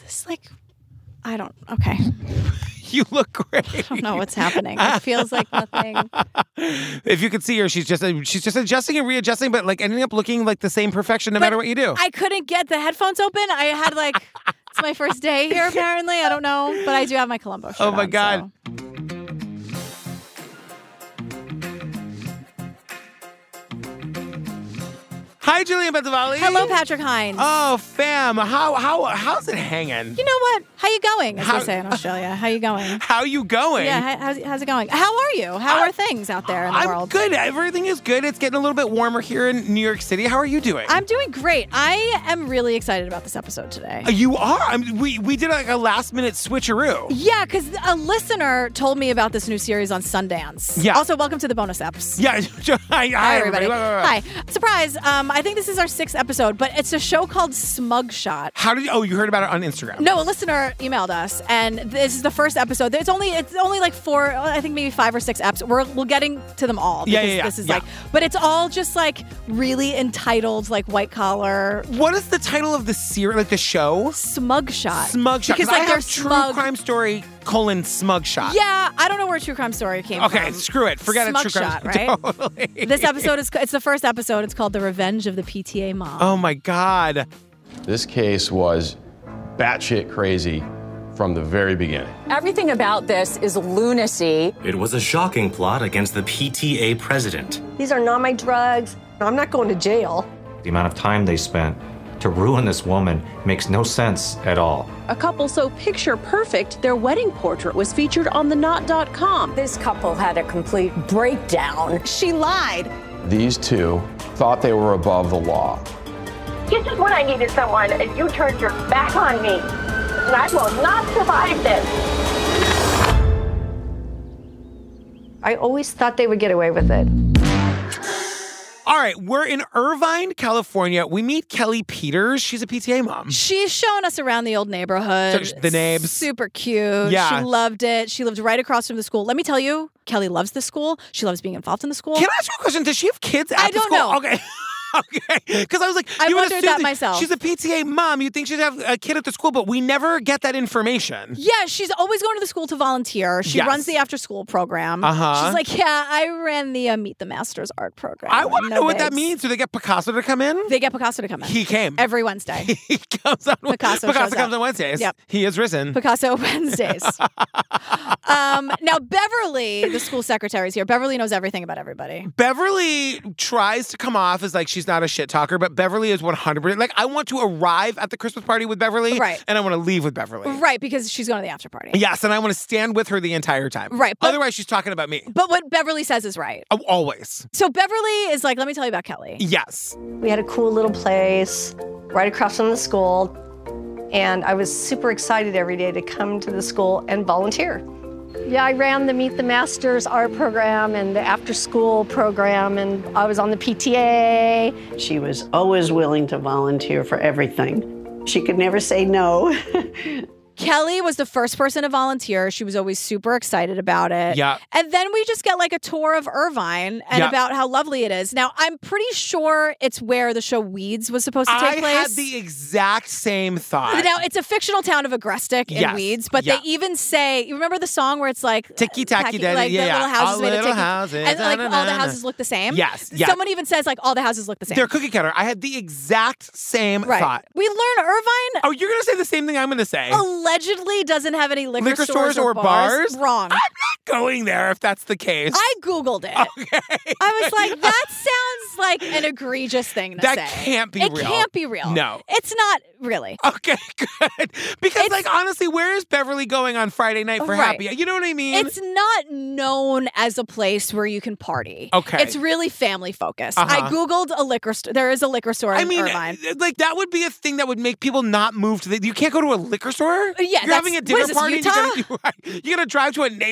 This is like, okay. You look great. I don't know what's happening. It feels like nothing. If you could see her, she's just adjusting and readjusting, but like ending up looking like the same perfection no matter what you do. I couldn't get the headphones open. I had it's my first day here apparently. I don't know, but I do have my Columbo shirt Oh my on, God. So. Hi, Julian Benzavalli. Hello, Patrick Hines. Oh, fam. How's it hanging? You know what? How you going, as they say in Australia? How you going? How you going? Yeah, how's it going? How are you? How are things out there in the world? I'm good. Everything is good. It's getting a little bit warmer here in New York City. How are you doing? I'm doing great. I am really excited about this episode today. You are? We did like a last-minute switcheroo. Yeah, because a listener told me about this new series on Sundance. Yeah. Also, welcome to the bonus eps. Yeah. Hi, everybody. Hi. Surprise. I think this is our 6th episode, but it's a show called Smug Shot. You heard about it on Instagram? No, a listener emailed us, and this is the first episode. It's only like 4, I think maybe 5 or 6 eps. We're getting to them all. Yeah. This is but it's all just like really entitled, like white collar. What is the title of the series, like the show? Smug Shot. Smug Shot. Because I have smug. True Crime Story : Smug Shot. Yeah, I don't know where True Crime Story came from. Okay, screw it. Forget Smug it. True Shot, Crime. right? Totally. This episode it's the first episode. It's called The Revenge of the PTA Mom. Oh my God. This case was batshit crazy from the very beginning. Everything about this is lunacy. It was a shocking plot against the PTA president. These are not my drugs. I'm not going to jail. The amount of time they spent to ruin this woman makes no sense at all. A couple so picture perfect, their wedding portrait was featured on TheKnot.com. This couple had a complete breakdown. She lied. These two thought they were above the law. This is when I needed someone, and you turned your back on me. And I will not survive this. I always thought they would get away with it. All right, we're in Irvine, California. We meet Kelly Peters. She's a PTA mom. She's showing us around the old neighborhood. The neighbors. Super cute. Yeah. She loved it. She lived right across from the school. Let me tell you, Kelly loves the school. She loves being involved in the school. Can I ask you a question? Does she have kids at the school? I don't know. Okay. Okay, because I was like, I you would wondered assume that myself. She's a PTA mom. You'd think she'd have a kid at the school, but we never get that information. Yeah, she's always going to the school to volunteer. She runs the after-school program. She's like, yeah, I ran the Meet the Masters art program. I want to know what that means. Do they get Picasso to come in? They get Picasso to come in. He came. Every Wednesday. He comes on. Picasso comes on Wednesdays. Yep. He is risen. Picasso Wednesdays. Now, Beverly, the school secretary, is here. Beverly knows everything about everybody. Beverly tries to come off as like she's not a shit talker, but Beverly is 100%. Like, I want to arrive at the Christmas party with Beverly, right, and I want to leave with Beverly. Right, because she's going to the after party. Yes, and I want to stand with her the entire time. Right. But, otherwise, she's talking about me. But what Beverly says is right. Oh, always. So Beverly is like, let me tell you about Kelly. Yes. We had a cool little place right across from the school, and I was super excited every day to come to the school and volunteer. Yeah, I ran the Meet the Masters art program and the after-school program, and I was on the PTA. She was always willing to volunteer for everything. She could never say no. Kelly was the first person to volunteer. She was always super excited about it. Yeah. And then we just get like a tour of Irvine and about how lovely it is. Now, I'm pretty sure it's where the show Weeds was supposed to take place. I had the exact same thought. Now, it's a fictional town of Agrestic in Weeds, but they even say, you remember the song where it's like ticky-tacky, like the little houses all made little of houses, and like all the houses look the same? Yes. Someone even says like all the houses look the same. They're cookie cutter. I had the exact same thought. We learn Irvine. Oh, you're going to say the same thing I'm going to say. Allegedly doesn't have any liquor stores or bars? Wrong. I'm not going there if that's the case. I Googled it. Okay. I was like, that sounds like an egregious thing to say. That can't be real. It can't be real. No. It's not really. Okay, good. Because, like, honestly, where is Beverly going on Friday night for happy? You know what I mean? It's not known as a place where you can party. Okay. It's really family focused. I Googled a liquor store. There is a liquor store in Irvine. Like, that would be a thing that would make people not move to you can't go to a liquor store? Yeah. You're having a dinner what is this, party Utah? and you're going to drive to a neighboring town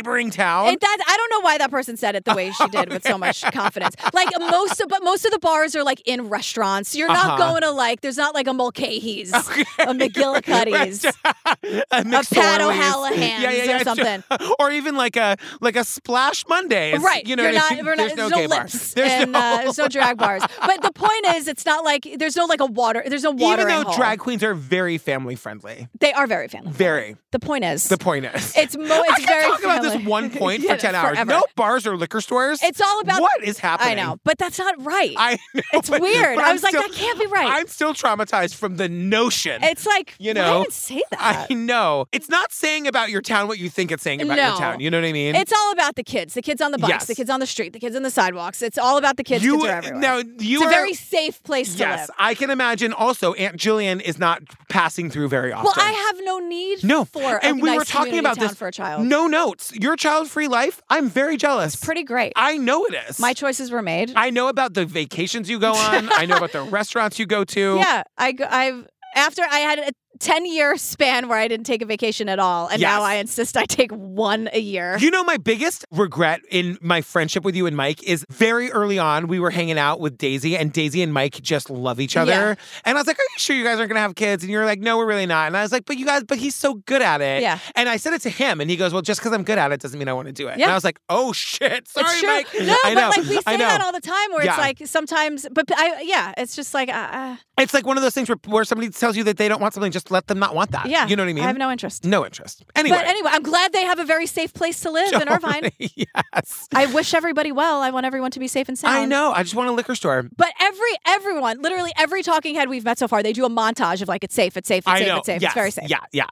town. I don't know why that person said it the way she did with so much confidence. Like most of the bars are like in restaurants. You're not going to like. There's not like a Mulcahy's, a McGillicuddy's, a Pat O'Hallahan's or something, or even like a Splash Mondays. Right. You know, there's no gay lips bar. there's no drag bars. But the point is, it's not like there's no watering Even though hole. drag queens are very family friendly. They are very family friendly. Very. The point is, it's I can very talk about family. this one point for 10 hours. Forever. No bars or liquor stores. It's all about what is happening. I know, but that's not right. I know. It's weird. I was still, like, that can't be right. I'm still traumatized from the notion. It's like, you know, why even say that? I know. It's not saying about your town what you think it's saying about your town. You know what I mean? It's all about the kids on the bikes, the kids on the street, the kids on the sidewalks. It's all about the kids. Kids are everywhere. Now, it's a very safe place to live. Yes, I can imagine also Aunt Jillian is not passing through very often. Well, I have no need for and a we nice were talking about town this for a child. No notes. Your child-free life, I'm very jealous. It's pretty great. I know it is. My choices were made. I know about the vacations you go on. I know about the restaurants you go to. Yeah, after I had a 10-year span where I didn't take a vacation at all, and now I insist I take one a year. You know, my biggest regret in my friendship with you and Mike is very early on, we were hanging out with Daisy, and Daisy and Mike just love each other. Yeah. And I was like, are you sure you guys aren't going to have kids? And you were like, no, we're really not. And I was like, but he's so good at it. Yeah. And I said it to him, and he goes, well, just because I'm good at it doesn't mean I want to do it. Yeah. And I was like, oh, shit. Sorry, Mike. No, I know. but like we say that all the time where it's like sometimes, but it's just like. It's like one of those things where somebody tells you that they don't want something, just let them not want that. Yeah. You know what I mean? I have no interest. No interest. Anyway. But anyway, I'm glad they have a very safe place to live in Irvine. Yes. I wish everybody well. I want everyone to be safe and sound. I know. I just want a liquor store. But everyone, literally every talking head we've met so far, they do a montage of like, it's safe, it's safe, it's safe, it's safe. Yes. It's very safe. Yeah.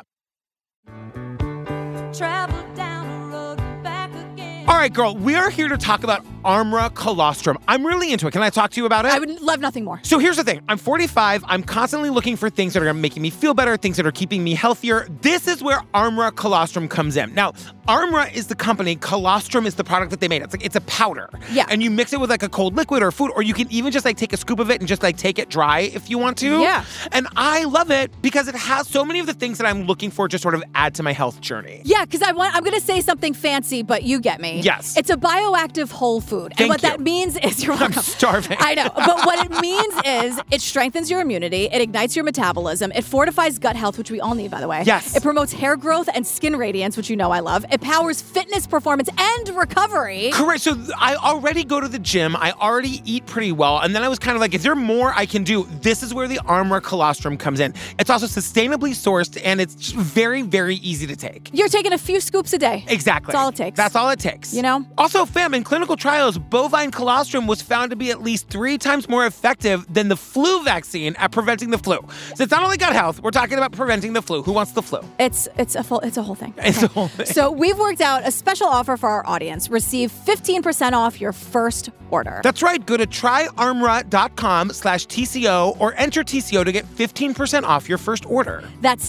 Travel down the road and back again. All right, girl, we are here to talk about Armra Colostrum. I'm really into it. Can I talk to you about it? I would love nothing more. So here's the thing. I'm 45. I'm constantly looking for things that are making me feel better, things that are keeping me healthier. This is where Armra Colostrum comes in. Now, Armra is the company. Colostrum is the product that they made. It's a powder. Yeah. And you mix it with like a cold liquid or food, or you can even just like take a scoop of it and just like take it dry if you want to. Yeah. And I love it because it has so many of the things that I'm looking for to sort of add to my health journey. Yeah, because I'm going to say something fancy, but you get me. Yes. It's a bioactive whole food. Thank and what you. that means is you're welcome. I'm starving. I know. But what it means is it strengthens your immunity, it ignites your metabolism, it fortifies gut health, which we all need, by the way. Yes. It promotes hair growth and skin radiance, which you know I love. It powers fitness, performance, and recovery. Correct. So I already go to the gym. I already eat pretty well. And then I was kind of like, is there more I can do? This is where the Armra Colostrum comes in. It's also sustainably sourced, and it's just very, very easy to take. You're taking a few scoops a day. Exactly. That's all it takes. That's all it takes. You know? Also, fam, in clinical trials, bovine colostrum was found to be at least 3 times more effective than the flu vaccine at preventing the flu. So it's not only gut health, we're talking about preventing the flu. Who wants the flu? It's a whole thing. It's a whole thing. So we've worked out a special offer for our audience. Receive 15% off your first order. That's right. Go to tryarmra.com/TCO or enter TCO to get 15% off your first order. That's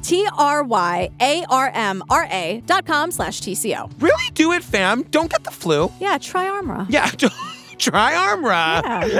TRYARMRA.com/TCO. Really do it, fam. Don't get the flu. Yeah, try Armra. Yeah, try Armra. Yeah.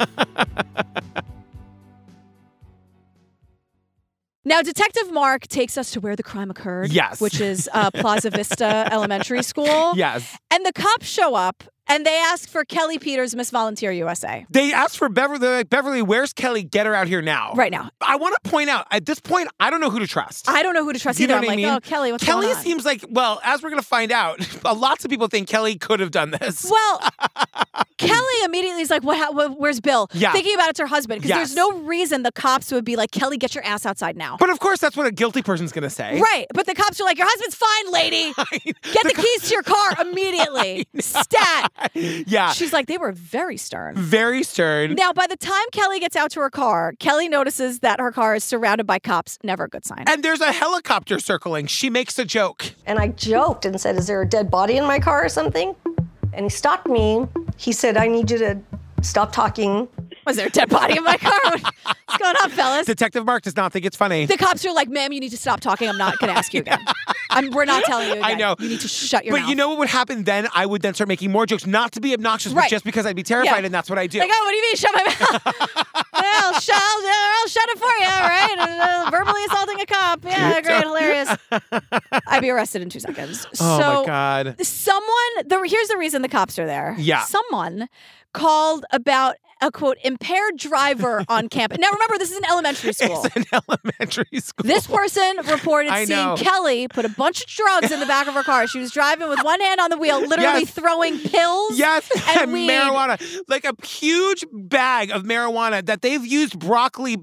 Now, Detective Mark takes us to where the crime occurred. Yes. Which is Plaza Vista Elementary School. Yes. And the cops show up and they ask for Kelly Peters, Miss Volunteer USA. They asked for Beverly. They're like, Beverly, where's Kelly? Get her out here now. Right now. I want to point out, at this point, I don't know who to trust. I don't know who to trust either. I'm like, oh, Kelly, what's going on? Kelly seems like, well, as we're going to find out, lots of people think Kelly could have done this. Well, Kelly immediately is like, where's Bill? Yeah. Thinking about it's her husband. Because Yes. there's no reason the cops would be like, Kelly, get your ass outside now. But of course, that's what a guilty person's going to say. Right. But the cops are like, your husband's fine, lady. Get the keys to your car immediately. Stat. Yeah. She's like, they were very stern. Very stern. Now, by the time Kelly gets out to her car, Kelly notices that her car is surrounded by cops. Never a good sign. And there's a helicopter circling. She makes a joke. And I joked and said, is there a dead body in my car or something? And he stopped me. He said, I need you to stop talking. Was there a dead body in my car? What's going on, fellas? Detective Mark does not think it's funny. The cops are like, ma'am, you need to stop talking. I'm not going to ask you again. We're not telling you again. I know. You need to shut your mouth. But you know what would happen then? I would then start making more jokes, not to be obnoxious, Right. but just because I'd be terrified, Yeah. and that's what I do. Like, oh, what do you mean, shut my mouth? Well, I'll shut it for you, all right? Verbally assaulting a cop. Yeah, great, hilarious. I'd be arrested in 2 seconds. Oh, so my God. Here's the reason the cops are there. Yeah. Someone called about a, quote, impaired driver on campus. Now, remember, this is an elementary school. It's an elementary school. This person reported I know. seeing Kelly put a bunch of drugs in the back of her car. She was driving with one hand on the wheel, literally Yes. throwing pills and weed. marijuana. Like a huge bag of marijuana that they've used broccoli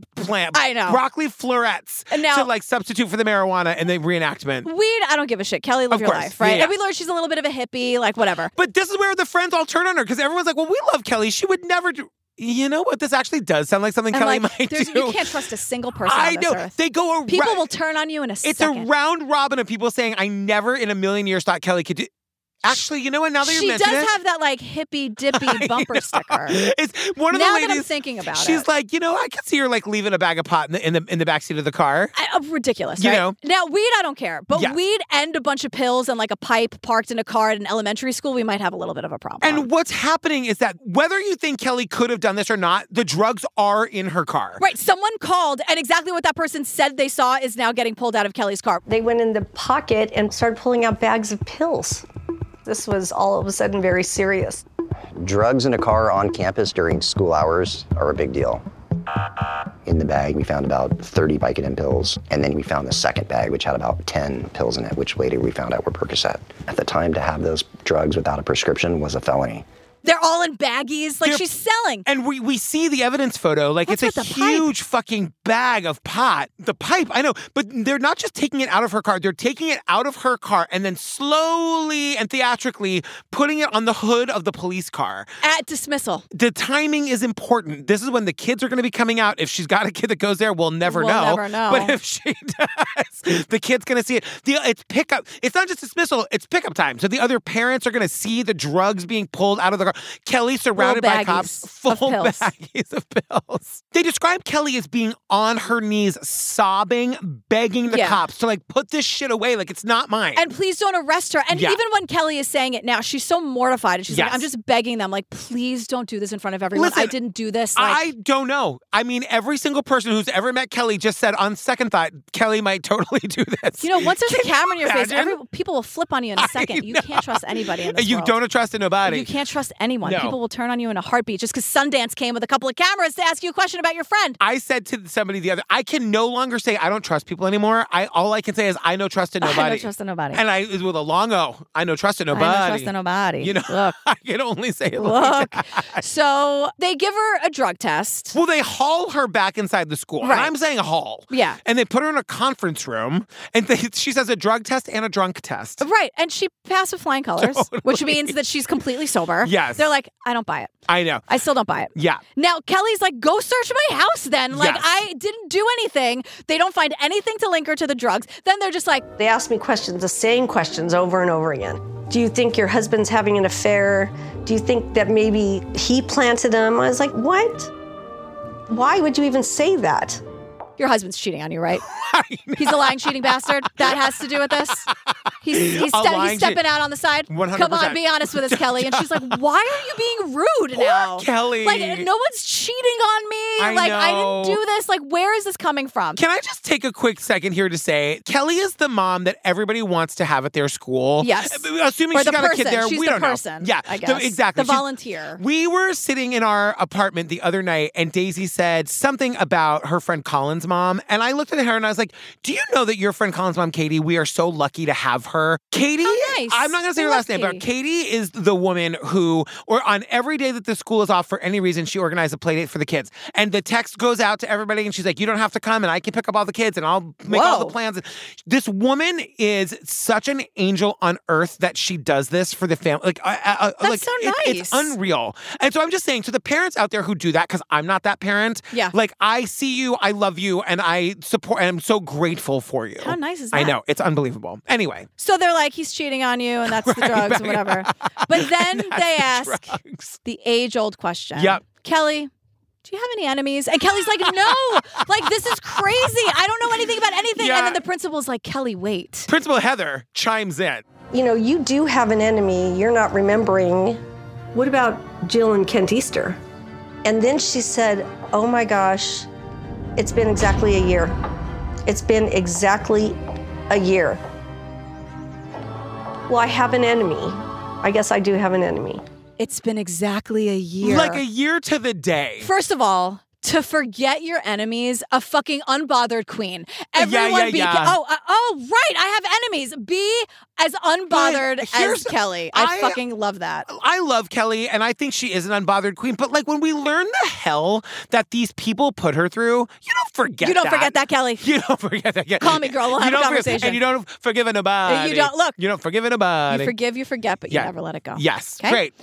florets And now- to like substitute for the marijuana in the reenactment. Weed, I don't give a shit. Kelly, live Of your course. life, right? Yeah. And we learned she's a little bit of a hippie, like whatever. But this is where the friends all turn on her because everyone's like, well, we love Kelly. She would never do. You know what? This actually does sound like something And Kelly like, might do. you can't trust a single person I on this know. earth. They go around. People will turn on you in a It's second. a round robin of people saying, I never in a million years thought Kelly could do. Actually, you know what? Now that She you're does mentioning it, have that like hippie dippy bumper sticker. it's one of Now the that ladies. I'm thinking about she's it. like, I could see her like leaving a bag of pot in the backseat of the car. Ridiculous, You right? know. Now, weed, I don't care. But Yeah. weed and a bunch of pills and like a pipe parked in a car at an elementary school, we might have a little bit of a problem. And what's happening is that whether you think Kelly could have done this or not, the drugs are in her car. Right. Someone called, and exactly what that person said they saw is now getting pulled out of Kelly's car. They went in the pocket and started pulling out bags of pills. This was all of a sudden very serious. Drugs in a car on campus during school hours are a big deal. In the bag, we found about 30 Vicodin pills, and then we found the second bag, which had about 10 pills in it, which later we found out were Percocet. At the time, to have those drugs without a prescription was a felony. They're all in baggies. Like, she's selling. And we see the evidence photo. Like, What's it's a with the pipe? huge fucking bag of pot. The pipe, I know. But they're not just taking it out of her car. They're taking it out of her car and then slowly and theatrically putting it on the hood of the police car. At dismissal. The timing is important. This is when the kids are going to be coming out. If she's got a kid that goes there, we'll never know. Never know. But if she does, the kid's going to see it. It's pickup. It's not just dismissal. It's pickup time. So the other parents are going to see the drugs being pulled out of the car. Kelly surrounded by cops, full baggies of pills. They describe Kelly as being on her knees, sobbing, begging the cops to like put this shit away. Like it's not mine. And please don't arrest her. And even when Kelly is saying it now, she's so mortified. And she's like, I'm just begging them, like, please don't do this in front of everyone. Listen, I didn't do this. Like, I don't know. I mean, every single person who's ever met Kelly just said on second thought, Kelly might totally do this. once there's a camera in your face, imagine? people will flip on you in a second. You can't trust anybody in this You world. don't trust nobody. You can't trust anyone. No. People will turn on you in a heartbeat just because Sundance came with a couple of cameras to ask you a question about your friend. I said to somebody the other, I can no longer say I don't trust people anymore. All I can say is I know trust in nobody. I know trust in nobody. And I with a long O. I know trust in nobody. I know trust in nobody. Look. I can only say it like Look. that. So they give her a drug test. Well, they haul her back inside the school. Right. And I'm saying haul. Yeah. And they put her in a conference room, and she says a drug test and a drunk test. Right. And she passed with flying colors, which means that she's completely sober. Yes. They're like, I don't buy it. I know. I still don't buy it. Yeah. Now, Kelly's like, go search my house then. Like, Yes. I didn't do anything. They don't find anything to link her to the drugs. Then they're just like, They asked me questions, the same questions over and over again. Do you think your husband's having an affair? Do you think that maybe he planted him? I was like, what? Why would you even say that? your husband's cheating on you, right? He's a lying, cheating bastard. That has to do with this. He's stepping out on the side. 100%. Come on, be honest with us, Kelly. And she's like, why are you being rude now? Kelly. Like, no one's cheating on me. I didn't do this. Like, where is this coming from? Can I just take a quick second here to say, Kelly is the mom that everybody wants to have at their school. Yes. Assuming Or she's the got a kid person. there, She's we the don't person, know. Yeah, I guess. exactly. The volunteer. We were sitting in our apartment the other night, and Daisy said something about her friend Colin's mom, and I looked at her and I was like, do you know that your friend Colin's mom, Katie, we are so lucky to have her. Katie, nice. I'm not going to say her last name, but Katie is the woman who, or on every day that the school is off for any reason, she organized a play date for the kids. And the text goes out to everybody, and she's like, you don't have to come, and I can pick up all the kids, and I'll make all the plans. This woman is such an angel on earth that she does this for the family. Like, That's so nice. It's unreal. And so I'm just saying to the parents out there who do that, because I'm not that parent. Yeah. Like, I see you, I love you, and I support, and I'm so grateful for you. How nice is that? I know. It's unbelievable. Anyway. So they're like, he's cheating on you, and that's the drugs and whatever. But then they ask the age-old question. Yep. Kelly, do you have any enemies? And Kelly's like, no, like, this is crazy. I don't know anything about anything. Yeah. And then the principal's like, Kelly, wait. Principal Heather chimes in. You know, you do have an enemy. You're not remembering. What about Jill and Kent Easter? And then she said, oh my gosh, it's been exactly a year. It's been exactly a year. Well, I have an enemy. I guess I do have an enemy. It's been exactly a year. Like a year to the day. First of all, to forget your enemies, a fucking unbothered queen. Everyone oh, right, I have enemies. Be as unbothered as Kelly. I fucking love that. I love Kelly, and I think she is an unbothered queen. But like when we learn the hell that these people put her through, you don't forget that. You don't forget that, Kelly. You don't forget that. Call me, girl. We'll have a conversation. And you don't forgive nobody. You don't, look. You don't forgive nobody. You forgive, you forget, but you never let it go. Yes. Okay? Great.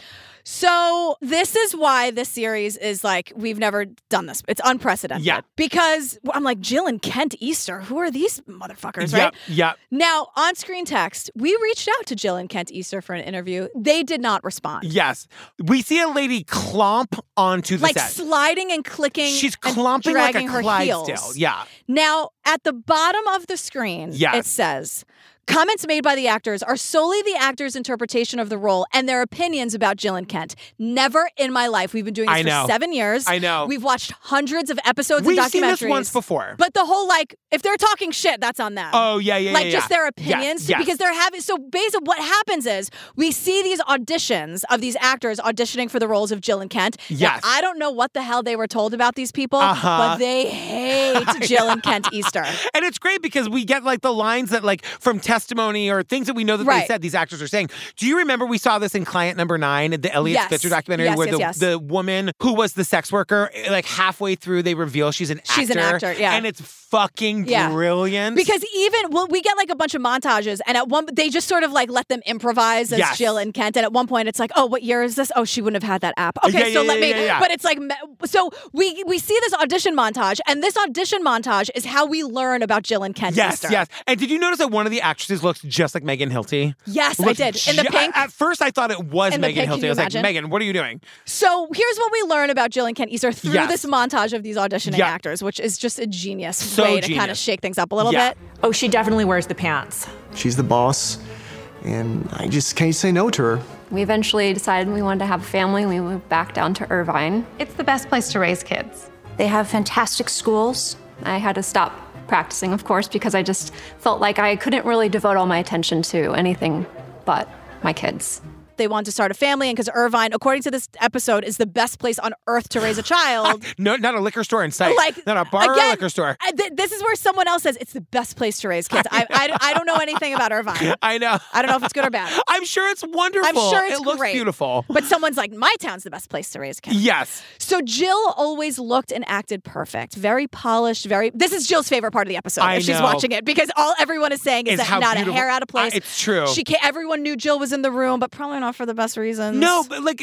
So this is why this series is like, we've never done this. It's unprecedented. Yeah. Because I'm like, Jill and Kent Easter, who are these motherfuckers, right? Yep. Now, on screen text, we reached out to Jill and Kent Easter for an interview. They did not respond. Yes. We see a lady clomp onto the set. Like sliding and clicking. She's and clomping like a dragging her Clydesdale. heels. Yeah. Now, at the bottom of the screen, it says, comments made by the actors are solely the actors' interpretation of the role and their opinions about Jill and Kent. Never in my life. We've been doing this for 7 years. I know. We've watched hundreds of episodes We've and documentaries. seen this once before. But the whole, like, if they're talking shit, that's on them. Oh, yeah. Like, just their opinions. Yes. Because they're having, so basically what happens is we see these auditions of these actors auditioning for the roles of Jill and Kent. Yes. Now, I don't know what the hell they were told about these people, but they hate Jill and Kent Easter. And it's great because we get like the lines that like from testimony or things that we know that they said these actors are saying. Do you remember we saw this in Client Number 9, the Elliot Spitzer documentary where the woman who was the sex worker, like halfway through they reveal she's an actor. She's an actor, yeah. And it's fucking brilliant. Because even, we get like a bunch of montages and at one, they just sort of like let them improvise as Jill and Kent. And at one point it's like, oh, what year is this? Oh, she wouldn't have had that app. Okay, let me, but it's like, so we see this audition montage and this audition montage is how we learn about Jill and Kent Easter. Yes. And did you notice that one of the actresses looks just like Megan Hilty? Yes, I did. In the pink. At first, I thought it was In the Megan pink, Hilty. I was like, imagine? Megan, what are you doing? So here's what we learn about Jill and Kent Easter through this montage of these auditioning actors, which is just a genius way to kind of shake things up a little bit. Oh, she definitely wears the pants. She's the boss, and I just can't say no to her. We eventually decided we wanted to have a family. We moved back down to Irvine. It's the best place to raise kids. They have fantastic schools. I had to stop practicing, of course, because I just felt like I couldn't really devote all my attention to anything but my kids. They want to start a family, and because Irvine, according to this episode, is the best place on earth to raise a child. No, not a liquor store in sight. Like, not a bar or a liquor store. This is where someone else says it's the best place to raise kids. I don't know anything about Irvine. I know. I don't know if it's good or bad. I'm sure it's wonderful. I'm sure it's It looks great. beautiful. But someone's like, my town's the best place to raise kids. Yes. So Jill always looked and acted perfect. Very polished, this is Jill's favorite part of the episode if she's watching it, because all everyone is saying is that not a hair out of place. It's true. Everyone knew Jill was in the room, but probably not for the best reason. No, but like,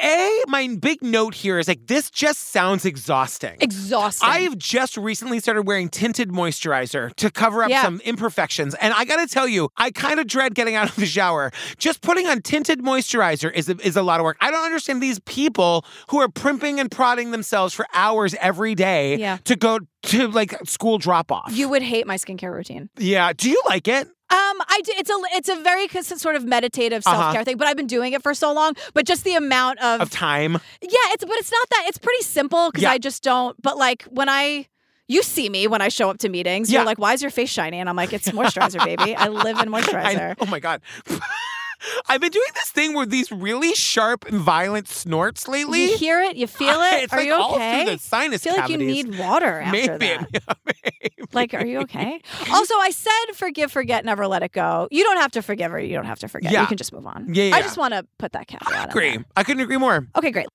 my big note here is like, this just sounds exhausting. Exhausting. I have just recently started wearing tinted moisturizer to cover up some imperfections. And I gotta tell you, I kind of dread getting out of the shower. Just putting on tinted moisturizer is a lot of work. I don't understand these people who are primping and prodding themselves for hours every day to go to like school drop off. You would hate my skincare routine. Yeah. Do you like it? I do. It's a very sort of meditative self-care thing, but I've been doing it for so long. But just the amount of time. Yeah, it's not that. It's pretty simple because I just don't. But like you see me when I show up to meetings, you're like, why is your face shiny? And I'm like, it's moisturizer, baby. I live in moisturizer. Oh my God. I've been doing this thing with these really sharp and violent snorts lately. You hear it? You feel it? It's Are like you all okay? through the sinus I feel like cavities. you need water after that. Maybe. Like, are you okay? Also, I said forgive, forget, never let it go. You don't have to forgive or you don't have to forget. You can just move on. Yeah. I just want to put that caveat I agree. I couldn't agree more. Okay, great.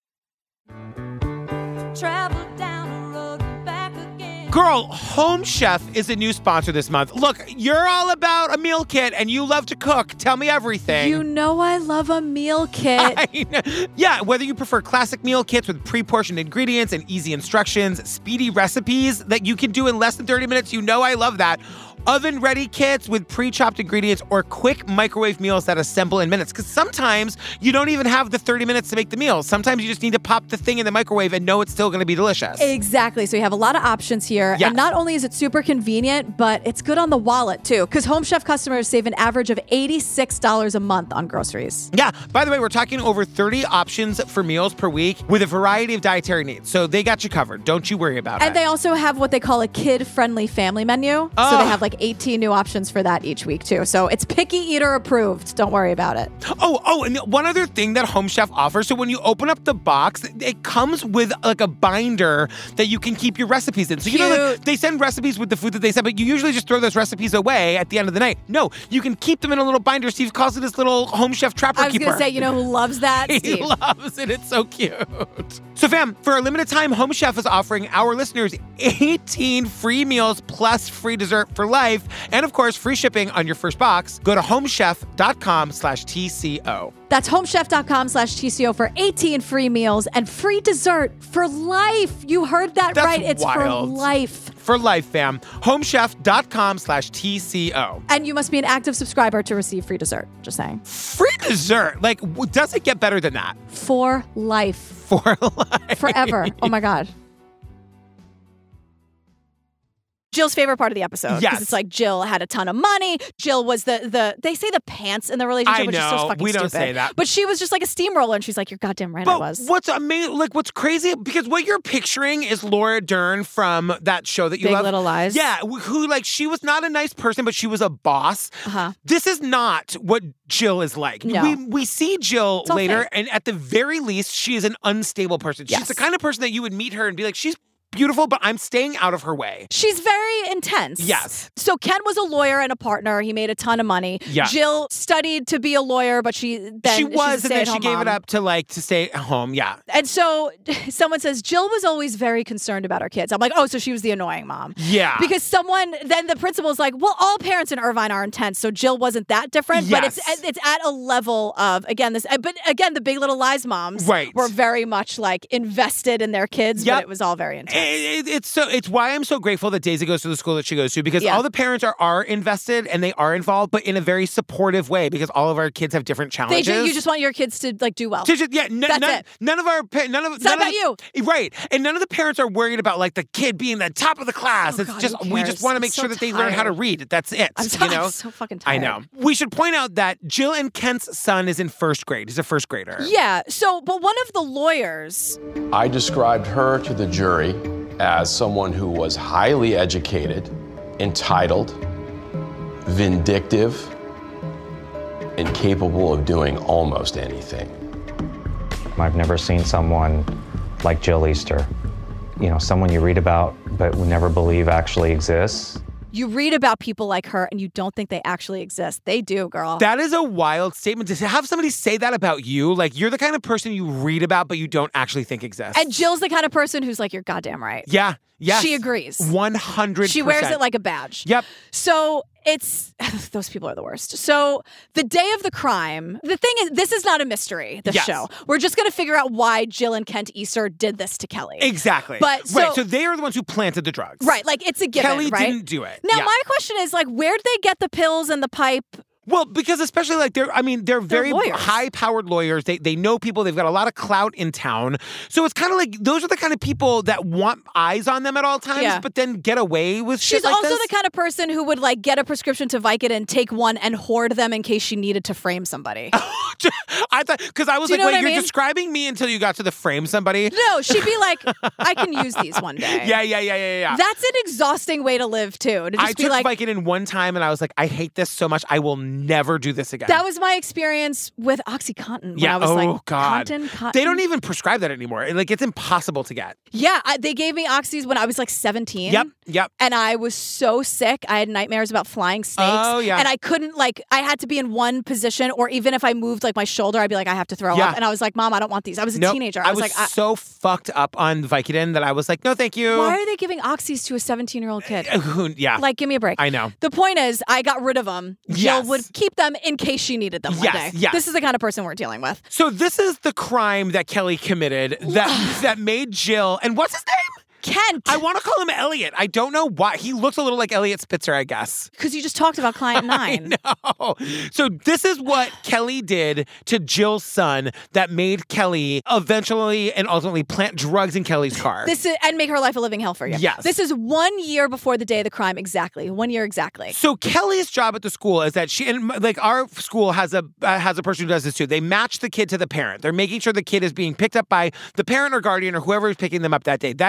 Travel down the road and back again. Girl, Home Chef is a new sponsor this month. Look, you're all about a meal kit and you love to cook. Tell me everything. You know I love a meal kit. Yeah, whether you prefer classic meal kits with pre-portioned ingredients and easy instructions, speedy recipes that you can do in less than 30 minutes, you know I love that. Oven-ready kits with pre-chopped ingredients or quick microwave meals that assemble in minutes. Because sometimes you don't even have the 30 minutes to make the meal. Sometimes you just need to pop the thing in the microwave and know it's still going to be delicious. Exactly. So you have a lot of options here. Yes. And not only is it super convenient, but it's good on the wallet, too. Because Home Chef customers save an average of $86 a month on groceries. Yeah. By the way, we're talking over 30 options for meals per week with a variety of dietary needs. So they got you covered. Don't you worry about it. And they also have what they call a kid-friendly family menu. So they have like like 18 new options for that each week too. So it's picky eater approved. Don't worry about it. Oh, and one other thing that Home Chef offers, so when you open up the box, it comes with like a binder that you can keep your recipes in. So you know, like, they send recipes with the food that they send, but you usually just throw those recipes away at the end of the night. No, you can keep them in a little binder. Steve calls it his little Home Chef trapper keeper. I was going to say, you know who loves that? Steve. He loves it. It's so cute. So fam, for a limited time, Home Chef is offering our listeners 18 free meals plus free dessert for life. And of course, free shipping on your first box. Go to homechef.com/TCO. That's homechef.com/TCO for 18 free meals and free dessert for life. You heard that right. It's wild. For life. For life, fam. Homechef.com/TCO. And you must be an active subscriber to receive free dessert. Just saying. Free dessert? Like, does it get better than that? For life. For life. Forever. Oh my God. Jill's favorite part of the episode. Yes. Because it's like Jill had a ton of money. Jill was they say the pants in the relationship, which is so fucking we don't stupid. say that. But she was just like a steamroller, and she's like, you're goddamn right I was. What's amazing, like what's crazy, because what you're picturing is Laura Dern from that show that you Big love. Little Lies. Yeah, who like, she was not a nice person, but she was a boss. Uh-huh. This is not what Jill is like. No. We see Jill later, fake. and at the very least, she is an unstable person. Yes. She's the kind of person that you would meet her and be like, she's beautiful, but I'm staying out of her way. She's very intense. Yes. So Ken was a lawyer and a partner. He made a ton of money. Yeah. Jill studied to be a lawyer, but she gave it up to stay at home. Yeah. And so someone says, Jill was always very concerned about her kids. I'm like, oh, so she was the annoying mom. Yeah. Because then the principal's like, well, all parents in Irvine are intense, so Jill wasn't that different. Yes. But it's at a level of, the Big Little Lies moms were very much like invested in their kids, but it was all very intense. It's why I'm so grateful that Daisy goes to the school that she goes to, because all the parents are invested and they are involved, but in a very supportive way, because all of our kids have different challenges. You just want your kids to like do well. That's it. None of it's not about you. Right. And none of the parents are worried about like the kid being the top of the class. Oh, it's God, just we just want to make sure that they learn how to read. That's it. I'm so fucking tired. I know. We should point out that Jill and Kent's son is in first grade. He's a first grader. Yeah. So, but one of the lawyers, I described her to the jury as someone who was highly educated, entitled, vindictive, and capable of doing almost anything. I've never seen someone like Jill Easter. You know, someone you read about but would never believe actually exists. you read about people like her and you don't think they actually exist. They do, girl. That is a wild statement to have somebody say that about you. Like, you're the kind of person you read about, but you don't actually think exists. And Jill's the kind of person who's like, you're goddamn right. Yeah. Yes. She agrees. 100%. She wears it like a badge. Yep. So it's, those people are the worst. So the day of the crime, the thing is, this is not a mystery, this show. We're just going to figure out why Jill and Kent Easter did this to Kelly. Exactly. But so they are the ones who planted the drugs. Right. Like, it's a given, Kelly right? didn't do it. Now, my question is, like, where'd they get the pills and the pipe? Well, because especially like they're very high-powered lawyers. They know people. They've got a lot of clout in town. So it's kind of like those are the kind of people that want eyes on them at all times, but then get away with shit like this. She's also the kind of person who would like get a prescription to Vicodin, take one, and hoard them in case she needed to frame somebody. I thought, because I was like, wait, you're describing me until you got to the frame somebody? No, she'd be like, I can use these one day. Yeah. That's an exhausting way to live too. To just I be took like, Vicodin one time and I was like, I hate this so much. I will never do this again. That was my experience with OxyContin. Yeah. When I was like, God. Contin. They don't even prescribe that anymore. Like, it's impossible to get. Yeah. They gave me Oxys when I was like 17. Yep. And I was so sick. I had nightmares about flying snakes. Oh, yeah. And I couldn't, like, I had to be in one position, or even if I moved like my shoulder, I'd be like, I have to throw up. And I was like, Mom, I don't want these. I was a teenager. I was like, so fucked up on Vicodin that I was like, no, thank you. Why are they giving Oxys to a 17-year-old kid? Yeah. Like, give me a break. I know. The point is, I got rid of them. Jill would keep them in case she needed them one day. Yes. This is the kind of person we're dealing with. So this is the crime that Kelly committed that made Jill, and what's his name? Kent. I want to call him Elliot. I don't know why. He looks a little like Elliot Spitzer, I guess. Because you just talked about Client 9. I know. So this is what Kelly did to Jill's son that made Kelly eventually and ultimately plant drugs in Kelly's car. And make her life a living hell for you. Yes. This is 1 year before the day of the crime. Exactly. 1 year exactly. So Kelly's job at the school is that our school has a person who does this too. They match the kid to the parent. They're making sure the kid is being picked up by the parent or guardian or whoever is picking them up that day. That is Kelly's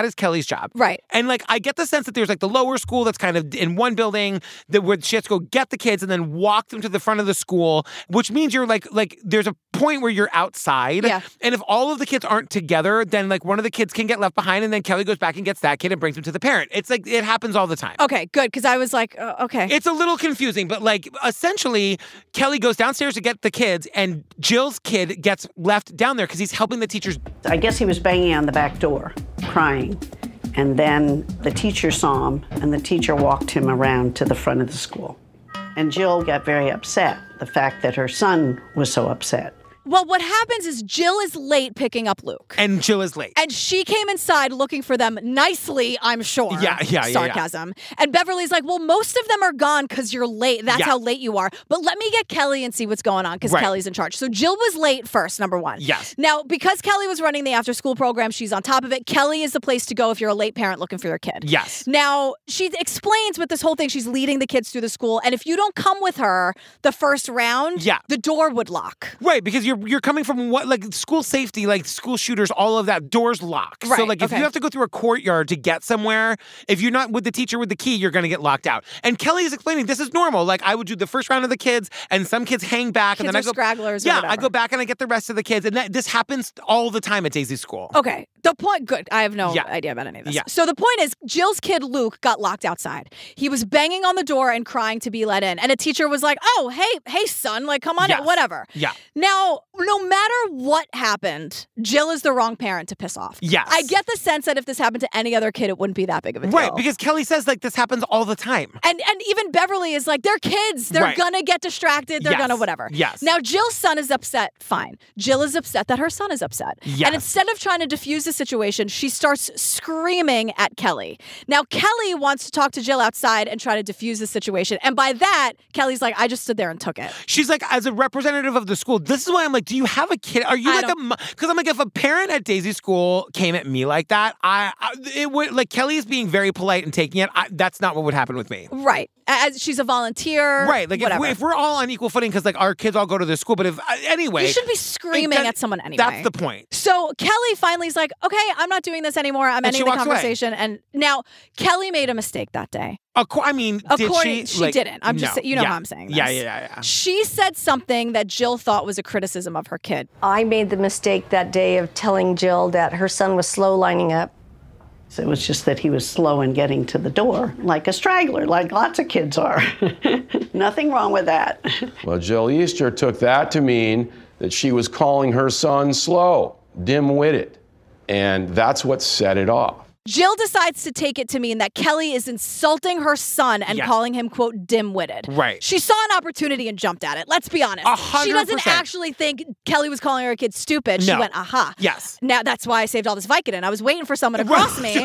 Kelly's job. Right. And like, I get the sense that there's like the lower school that's kind of in one building where she has to go get the kids and then walk them to the front of the school, which means you're like there's a point where you're outside. Yeah. And if all of the kids aren't together, then like one of the kids can get left behind and then Kelly goes back and gets that kid and brings him to the parent. It's like, it happens all the time. Okay, good. Because I was like, okay. It's a little confusing, but like essentially Kelly goes downstairs to get the kids and Jill's kid gets left down there because he's helping the teachers. I guess he was banging on the back door, crying. And then the teacher saw him, and the teacher walked him around to the front of the school. And Jill got very upset, the fact that her son was so upset. Well, what happens is Jill is late picking up Luke. And Jill is late. And she came inside looking for them nicely, I'm sure. Yeah. Sarcasm. And Beverly's like, well, most of them are gone because you're late. That's how late you are. But let me get Kelly and see what's going on because Kelly's in charge. So Jill was late first, number one. Yes. Now, because Kelly was running the after-school program, she's on top of it. Kelly is the place to go if you're a late parent looking for your kid. Yes. Now, she explains with this whole thing, she's leading the kids through the school. And if you don't come with her the first round, the door would lock. Right, because you're coming from what, like school safety, like school shooters, all of that, doors lock. Right, so like if you have to go through a courtyard to get somewhere, if you're not with the teacher with the key, you're going to get locked out. And Kelly is explaining this is normal. Like I would do the first round of the kids and some kids hang back Kids and then I go stragglers. Yeah, or whatever. I go back and I get the rest of the kids and this happens all the time at Daisy's school. Okay. The point, good. I have no idea about any of this. Yeah. So the point is, Jill's kid, Luke, got locked outside. He was banging on the door and crying to be let in. And a teacher was like, oh, hey, son, like, come on in, whatever. Yeah. Now, no matter what happened, Jill is the wrong parent to piss off. Yes. I get the sense that if this happened to any other kid, it wouldn't be that big of a deal. Right, because Kelly says like this happens all the time. And even Beverly is like, they're kids. They're gonna get distracted. They're gonna whatever. Yes. Now, Jill's son is upset. Fine. Jill is upset that her son is upset. Yes. And instead of trying to diffuse the situation, she starts screaming at Kelly. Now, Kelly wants to talk to Jill outside and try to diffuse the situation. And by that, Kelly's like, I just stood there and took it. She's like, as a representative of the school, this is why I'm like, do you have a kid? Are you because I'm like, if a parent at Daisy's school came at me like that, it would, like, Kelly's being very polite and taking it. That's not what would happen with me. Right. As she's a volunteer. Right. Like, if we're all on equal footing, because, like, our kids all go to this school, but if, anyway. You should be screaming at someone anyway. That's the point. So Kelly finally is like, okay, I'm not doing this anymore. I'm ending the conversation. And now, Kelly made a mistake that day. I mean, did she? She didn't. I'm just saying, you know how I'm saying this. Yeah. She said something that Jill thought was a criticism of her kid. I made the mistake that day of telling Jill that her son was slow lining up. So it was just that he was slow in getting to the door, like a straggler, like lots of kids are. Nothing wrong with that. Well, Jill Easter took that to mean that she was calling her son slow, dim-witted, and that's what set it off. Jill decides to take it to mean that Kelly is insulting her son and calling him, quote, dim-witted. Right. She saw an opportunity and jumped at it. Let's be honest. 100%. She doesn't actually think Kelly was calling her kid stupid. She went, aha. Yes. Now, that's why I saved all this Vicodin. I was waiting for someone to cross me.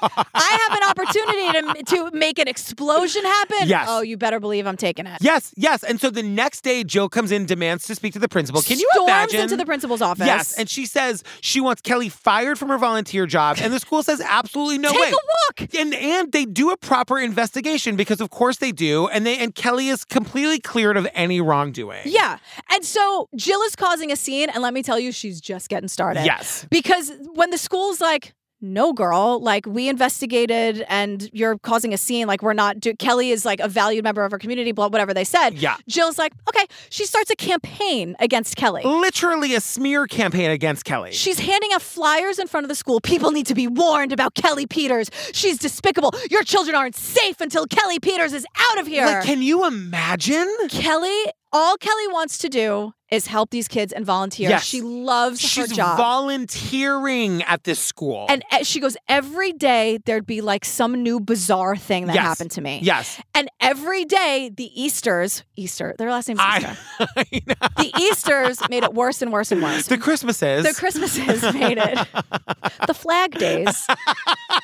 I have an opportunity to make an explosion happen. Yes. Oh, you better believe I'm taking it. Yes. And so the next day, Jill comes in, demands to speak to the principal. Can you Storms imagine? into the principal's office. Yes. And she says she wants Kelly fired from her volunteer job. And the school says absolutely no way. Take a walk. And they do a proper investigation because of course they do. And Kelly is completely cleared of any wrongdoing. Yeah. And so Jill is causing a scene. And let me tell you, she's just getting started. Yes. Because when the school's like, no, girl, like we investigated and you're causing a scene. Like we're not, Kelly is like a valued member of our community, blah, whatever they said. Yeah. Jill's like, okay. She starts a campaign against Kelly. Literally a smear campaign against Kelly. She's handing out flyers in front of the school. People need to be warned about Kelly Peters. She's despicable. Your children aren't safe until Kelly Peters is out of here. Like, can you imagine? All Kelly wants to do is help these kids and volunteer. Yes. She loves her job. She's volunteering at this school. And she goes, every day there'd be like some new bizarre thing that happened to me. Yes. And every day the Easter, their last name is Easter. The Easters made it worse and worse and worse. The Christmases made it. The flag days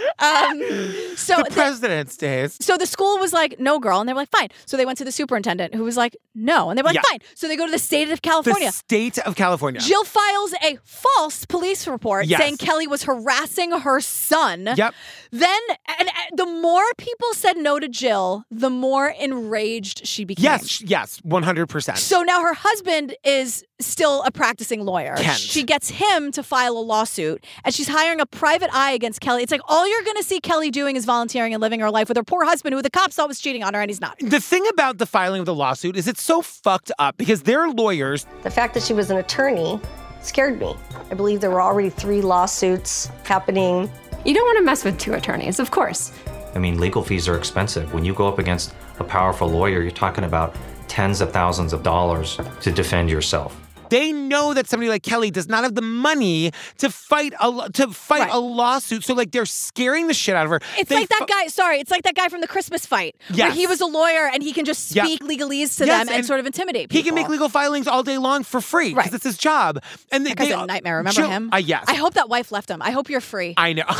So the President's Days. So the school was like, no, girl. And they were like, fine. So they went to the superintendent who was like, no. And they were like, fine. So they go to the state of California. The state of California. Jill files a false police report saying Kelly was harassing her son. Yep. Then, and the more people said no to Jill, the more enraged she became. Yes, 100%. So now her husband is still a practicing lawyer. Kent. She gets him to file a lawsuit, and she's hiring a private eye against Kelly. It's like all you're going to see Kelly doing is volunteering and living her life with her poor husband, who the cops thought was cheating on her, and he's not. The thing about the filing of the lawsuit is it's so fucked up because they're lawyers. The fact that she was an attorney scared me. I believe there were already 3 lawsuits happening. You don't want to mess with 2 attorneys, of course. I mean, legal fees are expensive. When you go up against a powerful lawyer, you're talking about tens of thousands of dollars to defend yourself. They know that somebody like Kelly does not have the money to fight a lawsuit. So like they're scaring the shit out of her. It's like that guy. Sorry, it's like that guy from the Christmas fight, where he was a lawyer and he can just speak legalese to them and sort of intimidate people. He can make legal filings all day long for free because it's his job. And that guy's a nightmare. Remember him? Yes. I hope that wife left him. I hope you're free. I know.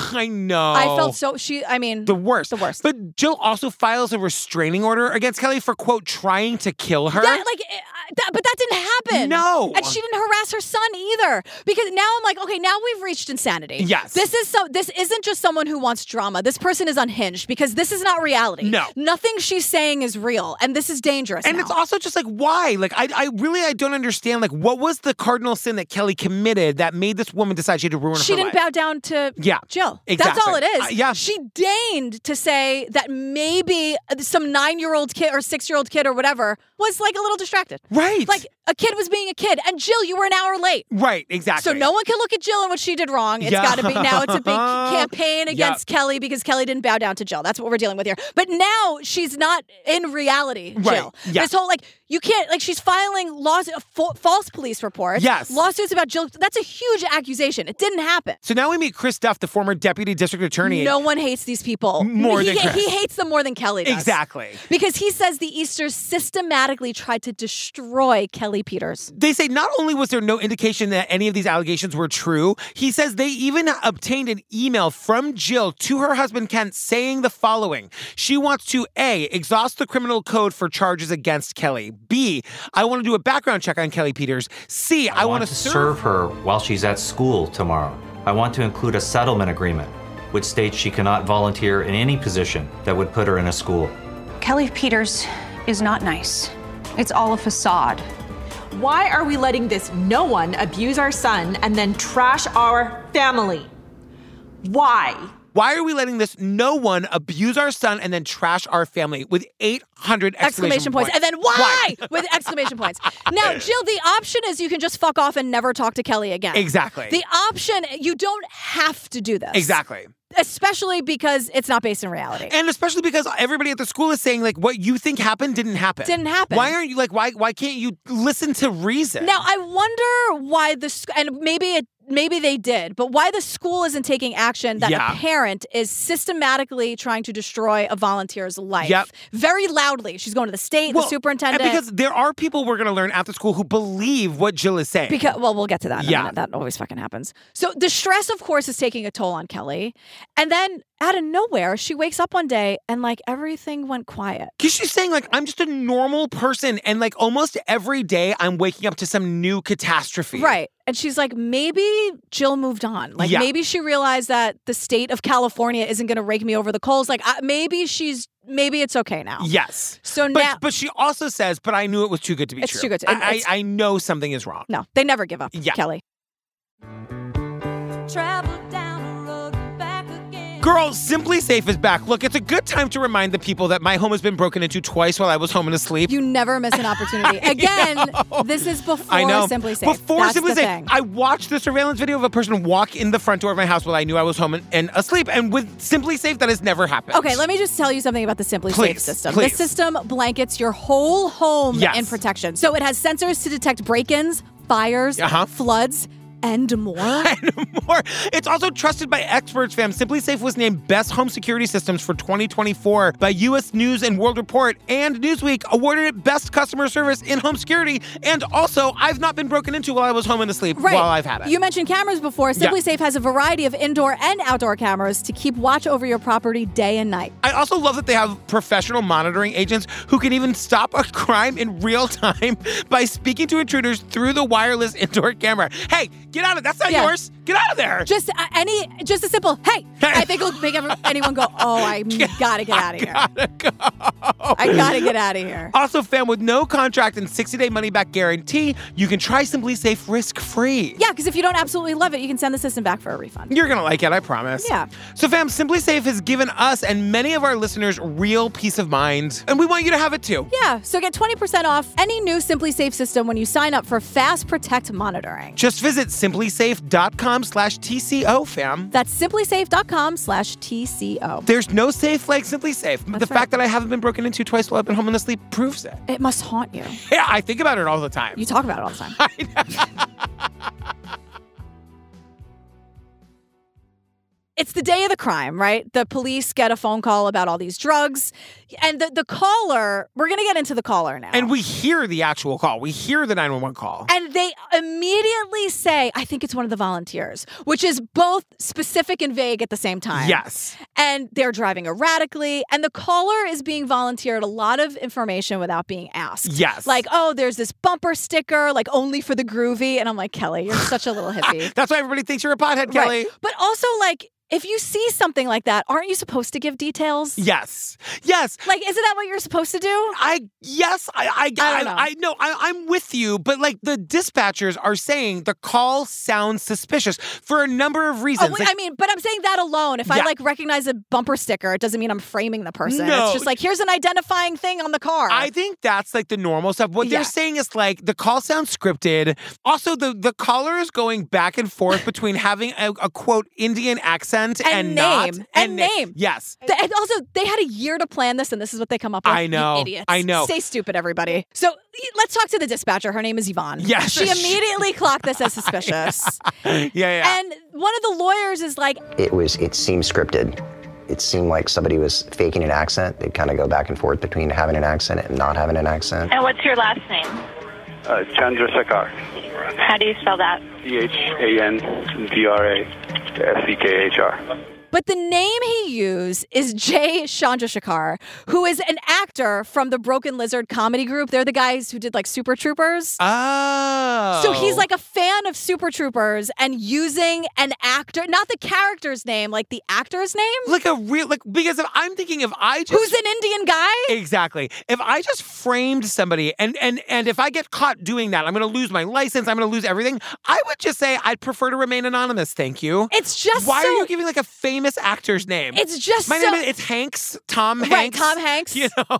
I felt so. The worst. The worst. But Jill also files a restraining order against Kelly for quote trying to kill her. But that didn't happen. No. And she didn't harass her son either. Because now I'm like, okay, now we've reached insanity. Yes. This isn't just someone who wants drama. This person is unhinged because this is not reality. No. Nothing she's saying is real. And this is dangerous. And it's also just like, why? Like, I don't understand. Like, what was the cardinal sin that Kelly committed that made this woman decide she had to ruin her life? She didn't bow down to Jill. Exactly. That's all it is. She She deigned to say that maybe some 9-year-old kid or 6-year-old kid or whatever was like a little distracted. Right. Like a kid was being a kid. And Jill, you were an hour late. Right, exactly. So no one can look at Jill and what she did wrong. It's got to be now it's a big campaign against Kelly because Kelly didn't bow down to Jill. That's what we're dealing with here. But now she's not in reality, Jill. Yeah. This whole you can't she's filing false police reports. Yes. Lawsuits about Jill. That's a huge accusation. It didn't happen. So now we meet Chris Duff, the former deputy district attorney. No one hates these people. More than Chris. He hates them more than Kelly does. Exactly. Because he says the Easters systematically tried to destroy Kelly Peters. They say not only was there no indication that any of these allegations were true, he says they even obtained an email from Jill to her husband Kent saying the following. She wants to A, exhaust the criminal code for charges against Kelly. B, I want to do a background check on Kelly Peters. C, I want to serve her while she's at school tomorrow. I want to include a settlement agreement, which states she cannot volunteer in any position that would put her in a school. Kelly Peters is not nice. It's all a facade. Why are we letting this no one abuse our son and then trash our family? Why? Why are we letting this no one abuse our son and then trash our family with 800 exclamation points? And then why? With exclamation points. Now, Jill, the option is you can just fuck off and never talk to Kelly again. Exactly. The option, you don't have to do this. Exactly. Especially because it's not based in reality. And especially because everybody at the school is saying, like, what you think happened didn't happen. Didn't happen. Why aren't you, like, why can't you listen to reason? Now, I wonder why and maybe they did, but why the school isn't taking action that a parent is systematically trying to destroy a volunteer's life. Yep. Very loudly. She's going to the state, the superintendent. And because there are people we're going to learn at the school who believe what Jill is saying. We'll get to that in a minute. That always fucking happens. So the stress, of course, is taking a toll on Kelly. And then out of nowhere, she wakes up one day and like everything went quiet. Because she's saying like, I'm just a normal person. And like almost every day I'm waking up to some new catastrophe. Right. And she's like, maybe Jill moved on. Like maybe she realized that the state of California isn't going to rake me over the coals. Like maybe it's okay now. Yes. So now, but she also says, but I knew it was too good to be true. It's too good to I know something is wrong. No, they never give up, Kelly. Travel down the road and back again. Girls, Simply Safe is back. Look, it's a good time to remind the people that my home has been broken into twice while I was home and asleep. You never miss an opportunity. Again, this is before Simply Safe. Before Simply Safe, I watched the surveillance video of a person walk in the front door of my house while I knew I was home and asleep. And with Simply Safe, that has never happened. Okay, let me just tell you something about the Simply Safe system. This system blankets your whole home in protection. So it has sensors to detect break-ins, fires, floods, And more? More. It's also trusted by experts, fam. Simply Safe was named Best Home Security Systems for 2024 by U.S. News and World Report, and Newsweek awarded it Best Customer Service in Home Security. And also, I've not been broken into while I was home and asleep while I've had it. You mentioned cameras before. Simply Safe has a variety of indoor and outdoor cameras to keep watch over your property day and night. I also love that they have professional monitoring agents who can even stop a crime in real time by speaking to intruders through the wireless indoor camera. Hey, get out of that's not yours. Get out of there. Just a simple, hey. I think it'll make anyone go, oh, I gotta get out of here. I gotta get out of here. Also, fam, with no contract and 60-day money-back guarantee, you can try Simply Safe risk-free. Yeah, because if you don't absolutely love it, you can send the system back for a refund. You're gonna like it, I promise. Yeah. So, fam, Simply Safe has given us and many of our listeners real peace of mind, and we want you to have it too. Yeah, so get 20% off any new Simply Safe system when you sign up for Fast Protect monitoring. Just visit simplysafe.com/TCO, fam. That's simplysafe.com/TCO. There's no safe like Simply Safe. The fact that I haven't been broken into twice while I've been home and asleep proves it. It must haunt you. Yeah, I think about it all the time. You talk about it all the time. It's the day of the crime, right? The police get a phone call about all these drugs. And the caller, we're going to get into the caller now. And we hear the actual call. We hear the 911 call. And they immediately say, I think it's one of the volunteers, which is both specific and vague at the same time. Yes. And they're driving erratically. And the caller is being volunteered a lot of information without being asked. Yes. Like, oh, there's this bumper sticker, like only for the groovy. And I'm like, Kelly, you're such a little hippie. That's why everybody thinks you're a pothead, Kelly. Right. But also, like, if you see something like that, aren't you supposed to give details? Yes. Yes. Like, isn't that what you're supposed to do? I don't know. I'm with you, but like the dispatchers are saying the call sounds suspicious for a number of reasons. Oh, but I'm saying that alone. If I like recognize a bumper sticker, it doesn't mean I'm framing the person. No. It's just like, here's an identifying thing on the car. I think that's like the normal stuff. What they're saying is like the call sounds scripted. Also, the caller is going back and forth between having a quote Indian accent and name. Not. And name. Yes. And also, they had a year to plan this, and this is what they come up with. I know. You idiots. I know. Stay stupid, everybody. So let's talk to the dispatcher. Her name is Yvonne. Yes. She immediately clocked this as suspicious. Yeah. And one of the lawyers is like... It seemed scripted. It seemed like somebody was faking an accent. They'd kind of go back and forth between having an accent and not having an accent. And what's your last name? Chandrasekhar. How do you spell that? CHANDRASEKHR. But the name he used is Jay Chandrasekhar, who is an actor from the Broken Lizard comedy group. They're the guys who did like Super Troopers. Oh. So he's like a fan of Super Troopers and using an actor, not the character's name, like the actor's name. Like a real, because if I just... Who's an Indian guy? Exactly. If I just framed somebody and if I get caught doing that, I'm going to lose my license, I'm going to lose everything. I would just say I'd prefer to remain anonymous. Thank you. It's just Why are you giving like a famous actor's name? It's just my name is it's Hanks. Tom Hanks. Right, Tom Hanks. You know.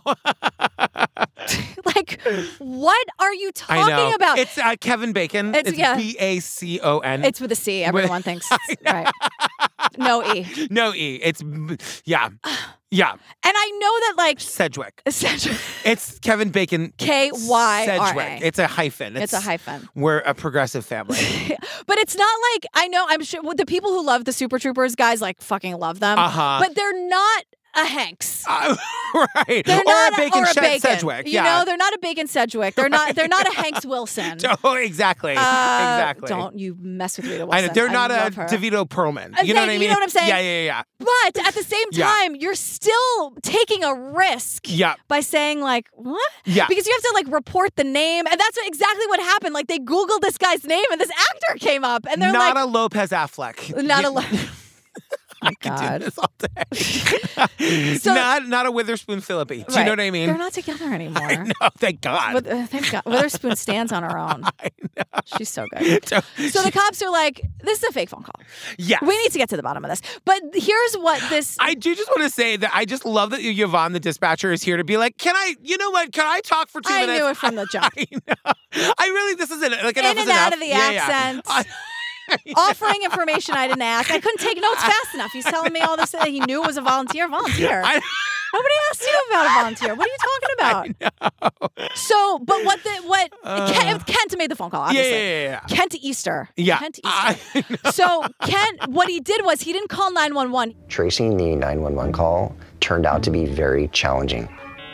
Like, what are you talking about? It's Kevin Bacon. It's BACON. It's with a C. Everyone thinks. Right. No E. No E. It's yeah. Yeah. And I know that like Sedgwick. It's Kevin Bacon. KYRA. Sedgwick. It's a hyphen. It's a hyphen. We're a progressive family. But it's not like, I'm sure the people who love the Super Troopers guys like fucking love them. But they're not a Hanks. Right. They're not a Bacon, Sedgwick. You know, they're not a Bacon Sedgwick. They're not a Hanks Wilson. Oh, exactly. Exactly. Don't you mess with Rita Wilson. I know. They're not a DeVito Perlman. You know what I mean? You know what I'm saying? Yeah. But at the same time, you're still taking a risk by saying like, what? Yeah. Because you have to like report the name. And that's exactly what happened. Like they Googled this guy's name and this actor came up. And they're not a Lopez Affleck. Not a Lopez. I could do this all day. Not a Witherspoon Philippi. Do you know what I mean? They're not together anymore. I know, thank God. Thank God. Witherspoon stands on her own. I know. She's so good. So the cops are like, this is a fake phone call. Yeah. We need to get to the bottom of this. But here's what this... I do just want to say that I just love that Yvonne, the dispatcher, is here to be like, can I talk for 2 minutes? I knew it from the jump. I know. This isn't like enough In and out of the accent. Offering information I didn't ask. I couldn't take notes fast enough. He's telling me all this that he knew it was a volunteer. Nobody asked you about a volunteer. What are you talking about? I know. So, but what what? Kent made the phone call, obviously. Yeah. Kent Easter. Yeah. Kent Easter. So Kent, what he did was he didn't call 911. Tracing the 911 call turned out to be very challenging.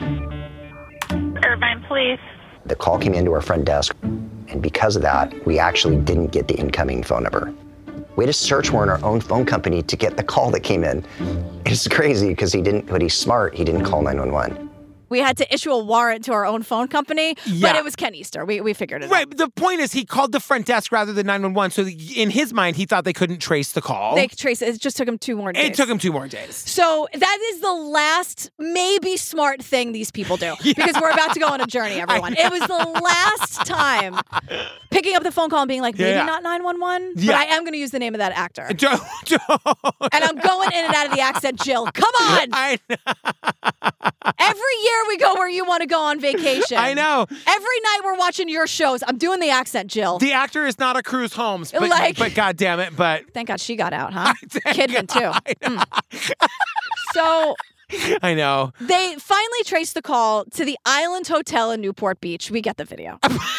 Irvine, please. The call came into our front desk, and because of that, we actually didn't get the incoming phone number. We had a search warrant our own phone company to get the call that came in. It's crazy because but he's smart, he didn't call 911. We had to issue a warrant to our own phone company, Yeah. but it was Kent Easter. We figured it out. Right, but the point is he called the front desk rather than 911, so in his mind, he thought they couldn't trace the call. They traced it. It just took him 2 more days. It took him 2 more days. So that is the last maybe smart thing these people do because we're about to go on a journey, everyone. It was the last time picking up the phone call and being like, maybe not 911, but I am going to use the name of that actor. Don't. And I'm going in and out of the accent, Jill. Come on. I know. Every year we go where you want to go on vacation. I know. Every night we're watching your shows. I'm doing the accent, Jill. The actor is not a Cruz Holmes, but God damn it, but... Thank God she got out, huh? Kidman, too. So... I know. They finally traced the call to the Island Hotel in Newport Beach. We get the video.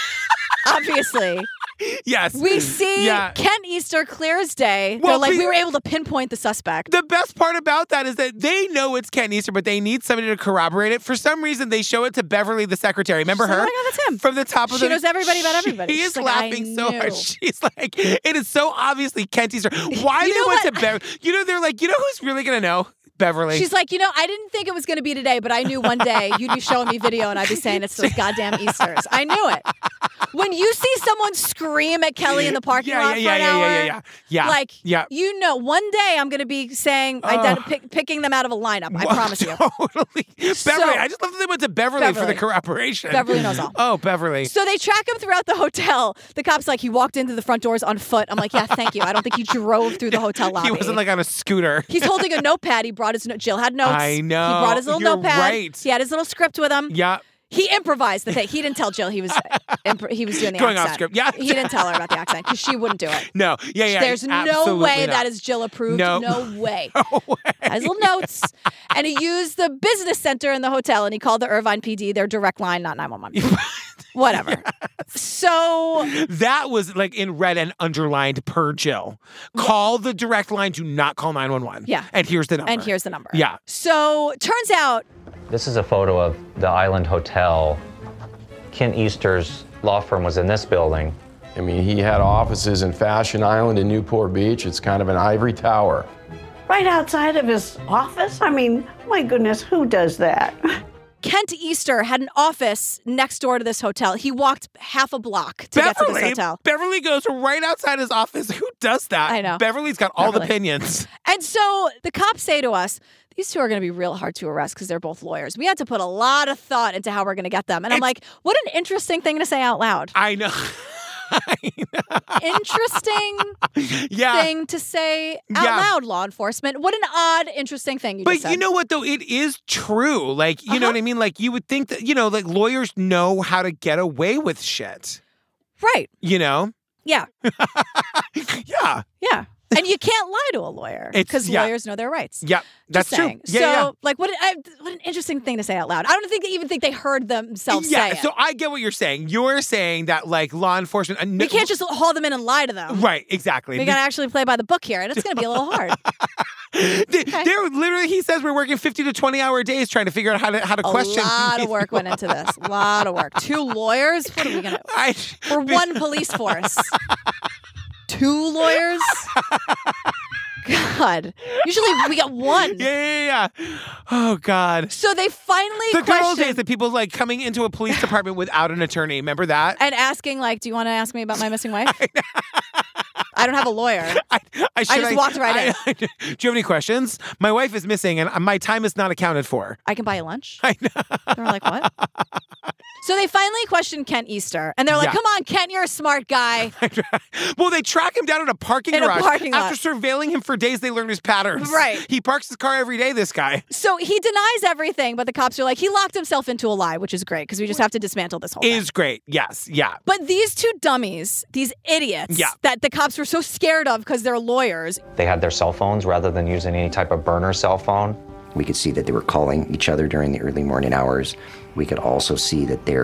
Obviously. Yes. We see Kent Easter clear as day. Well, They're like, we were able to pinpoint the suspect. The best part about that is that they know it's Kent Easter, but they need somebody to corroborate it. For some reason, they show it to Beverly, the secretary. Remember her? Oh my God, that's him. From the top of She knows everybody about everybody. She is She's like, laughing so I hard. knew. She's like, it is so obviously Kent Easter. Why they went to Beverly? You know, they're like, you know who's really going to know? Beverly. She's like, I didn't think it was going to be today, but I knew one day you'd be showing me video and I'd be saying it's those goddamn Easters. I knew it. When you see someone scream at Kelly in the parking lot for an hour, like, one day I'm going to be saying, picking them out of a lineup. I promise you. Totally. Beverly. I just love that they went to Beverly for the corroboration. Beverly knows all. Oh, Beverly. So they track him throughout the hotel. The cop's like, he walked into the front doors on foot. I'm like, yeah, thank you. I don't think he drove through the hotel lobby. He wasn't like on a scooter. He's holding a notepad. He brought his Jill had notes. I know. He brought his little You're notepad. Right. He had his little script with him. Yeah. He improvised the thing. He didn't tell Jill he was doing the Going accent. off script. Yeah. He didn't tell her about the accent because she wouldn't do it. No. Yeah. There's no way that is Jill approved. No. No way. Has little notes. And he used the business center in the hotel and he called the Irvine PD their direct line, not 911. Whatever. Yes. So that was like in red and underlined per Jill. Call the direct line. Do not call 911. Yeah. And here's the number. Yeah. So turns out. This is a photo of the Island Hotel. Kent Easter's law firm was in this building. I mean, he had offices in Fashion Island in Newport Beach. It's kind of an ivory tower. Right outside of his office? I mean, my goodness, who does that? Kent Easter had an office next door to this hotel. He walked half a block to get to this hotel. Beverly goes right outside his office. Who does that? I know. Beverly's got all the opinions. And so the cops say to us, these two are going to be real hard to arrest because they're both lawyers. We had to put a lot of thought into how we're going to get them. And I'm like, what an interesting thing to say out loud. I know. Interesting thing to say out loud, law enforcement. What an odd, interesting thing you just said. But you know what, though? It is true. Like, you know what I mean? Like, you would think that, like lawyers know how to get away with shit. Right. You know? Yeah. Yeah. Yeah. And you can't lie to a lawyer because lawyers know their rights. Yeah, that's true. Yeah, like, what an interesting thing to say out loud. I don't think they heard themselves say it. So I get what you're saying. You're saying that, like, law enforcement... We can't just haul them in and lie to them. Right, exactly. We got to actually play by the book here, and it's going to be a little hard. They're literally, he says we're working 50 to 20-hour days trying to figure out how to question. A lot of work went into this. A lot of work. 2 lawyers? What are we going to... We're one police force. 2 lawyers? God. Usually we got 1. Yeah. Oh, God. So they finally The good old days that people like coming into a police department without an attorney. Remember that? And asking, like, do you want to ask me about my missing wife? I don't have a lawyer. I just walked right in. Do you have any questions? My wife is missing and my time is not accounted for. I can buy you lunch? I know. They're like, what? So they finally questioned Kent Easter. And they're like, come on, Kent, you're a smart guy. Well, they track him down in a parking garage. After surveilling him for days, they learned his patterns. Right. He parks his car every day, this guy. So he denies everything, but the cops are like, he locked himself into a lie, which is great because we just have to dismantle this whole thing. Is great. Yes. Yeah. But these 2 dummies, these idiots that the cops were so scared of because they're lawyers. They had their cell phones rather than using any type of burner cell phone. We could see that they were calling each other during the early morning hours. We could also see that their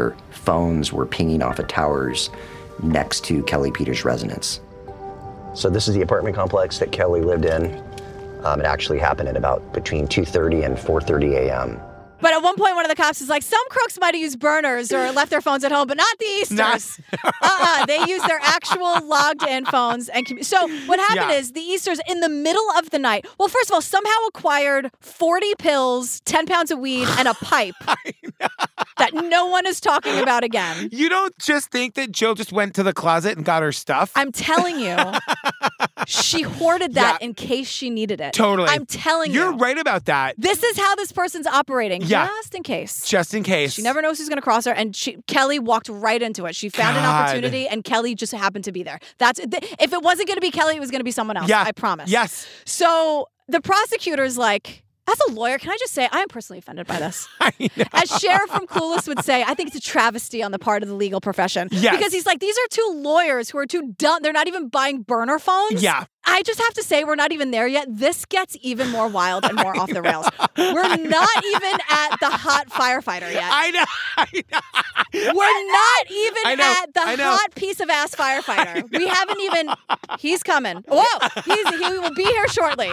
phones were pinging off of towers next to Kelly Peters' residence. So this is the apartment complex that Kelly lived in. It actually happened at about between 2:30 and 4:30 a.m. But at one point, one of the cops is like, some crooks might have used burners or left their phones at home, but not the Easters. They used their actual logged-in phones. So what happened is the Easters, in the middle of the night, well, first of all, somehow acquired 40 pills, 10 pounds of weed, and a pipe that no one is talking about again. You don't just think that Jill just went to the closet and got her stuff? I'm telling you. She hoarded that in case she needed it. Totally. I'm telling you. You're right about that. This is how this person's operating. Yeah. Just in case. Just in case. She never knows who's going to cross her. And Kelly walked right into it. She found an opportunity and Kelly just happened to be there. If it wasn't going to be Kelly, it was going to be someone else. Yeah. I promise. Yes. So the prosecutor's like, as a lawyer, can I just say, I am personally offended by this. As Sheriff from Clueless would say, I think it's a travesty on the part of the legal profession. Yes. Because he's like, these are two lawyers who are too dumb. They're not even buying burner phones. Yeah. I just have to say, we're not even there yet. This gets even more wild and more off the rails. We're not even at the hot firefighter yet. I know. We're not even at the hot piece of ass firefighter. We haven't even. He's coming. Whoa! He will be here shortly.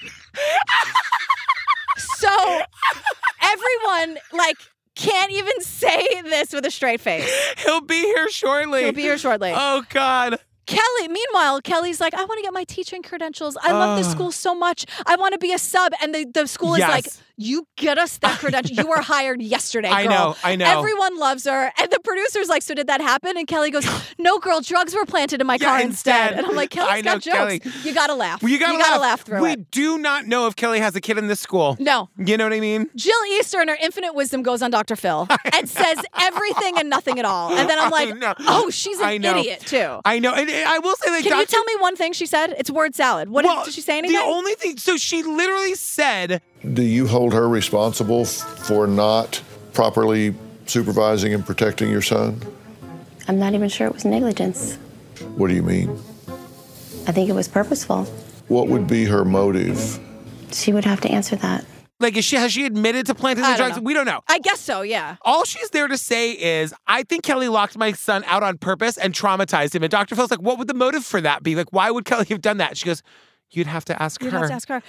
So everyone can't even say this with a straight face. He'll be here shortly. He'll be here shortly. Oh, God. Meanwhile, Kelly's like, I want to get my teaching credentials. I love this school so much. I want to be a sub. And the school is like, you get us that credential. You were hired yesterday, girl. I know. Everyone loves her. And the producer's like, so did that happen? And Kelly goes, no, girl, drugs were planted in my car instead. And I'm like, Kelly's got jokes. Kelly. You got to laugh. You got to laugh through we it. We do not know if Kelly has a kid in this school. No. You know what I mean? Jill Easter, in her infinite wisdom, goes on Dr. Phil and says everything and nothing at all. And then I'm like, oh, she's an idiot, too. I know. And I will say, Can you tell me one thing she said? It's word salad. Did she say anything? The only thing, so she literally said, do you hold her responsible for not properly supervising and protecting your son? I'm not even sure it was negligence. What do you mean? I think it was purposeful. What would be her motive? She would have to answer that. Like, has she admitted to planting the drugs? We don't know. I guess so, yeah. All she's there to say is, I think Kelly locked my son out on purpose and traumatized him. And Dr. Phil's like, what would the motive for that be? Like, why would Kelly have done that? She goes, you'd have to ask her. You'd have to ask her.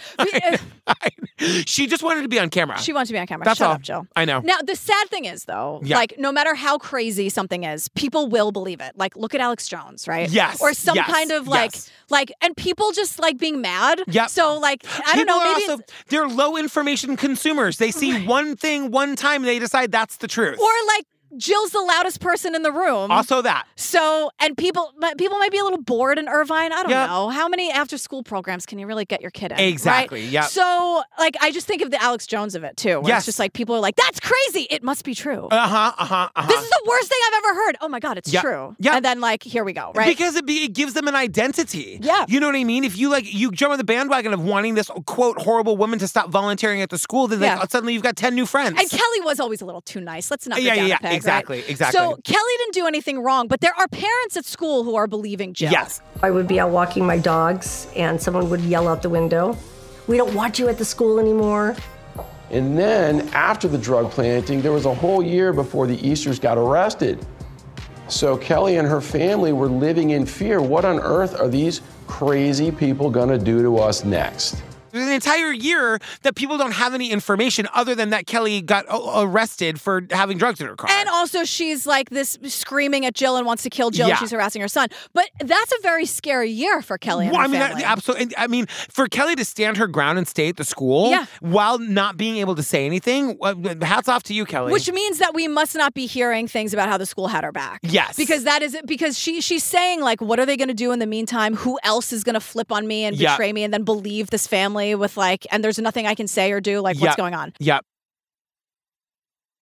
She just wanted to be on camera. She wanted to be on camera. That's Shut all. up, Jill. I know. Now, the sad thing is, though, no matter how crazy something is, people will believe it. Like, look at Alex Jones, right? Yes. Or some kind of and people just being mad. Yep. So I don't know, maybe also, they're low information consumers. They see one thing one time and they decide that's the truth. Or Jill's the loudest person in the room. Also that. So, and people might be a little bored in Irvine. I don't know. How many after-school programs can you really get your kid in? Exactly, right? yeah. So, I just think of the Alex Jones of it, too. Where it's just people are like, that's crazy. It must be true. This is the worst thing I've ever heard. Oh, my God, it's true. Yeah. And then, here we go, right? Because it gives them an identity. Yeah. You know what I mean? If you jump on the bandwagon of wanting this, quote, horrible woman to stop volunteering at the school, then suddenly you've got 10 new friends. And Kelly was always a little too nice. Let's not go down the peg, exactly, right? exactly. So Kelly didn't do anything wrong, but there are parents at school who are believing Jill. Yes. I would be out walking my dogs and someone would yell out the window, "We don't want you at the school anymore." And then after the drug planting, there was a whole year before the Easters got arrested. So Kelly and her family were living in fear. What on earth are these crazy people gonna do to us next? There's an entire year that people don't have any information other than that Kelly got arrested for having drugs in her car. And also she's this screaming at Jill and wants to kill Jill and she's harassing her son. But that's a very scary year for Kelly and her family. Absolutely. I mean, for Kelly to stand her ground and stay at the school while not being able to say anything, hats off to you, Kelly. Which means that we must not be hearing things about how the school had her back. Yes. Because she's saying, what are they going to do in the meantime? Who else is going to flip on me and betray me and then believe this family with and there's nothing I can say or do, what's going on? Yep.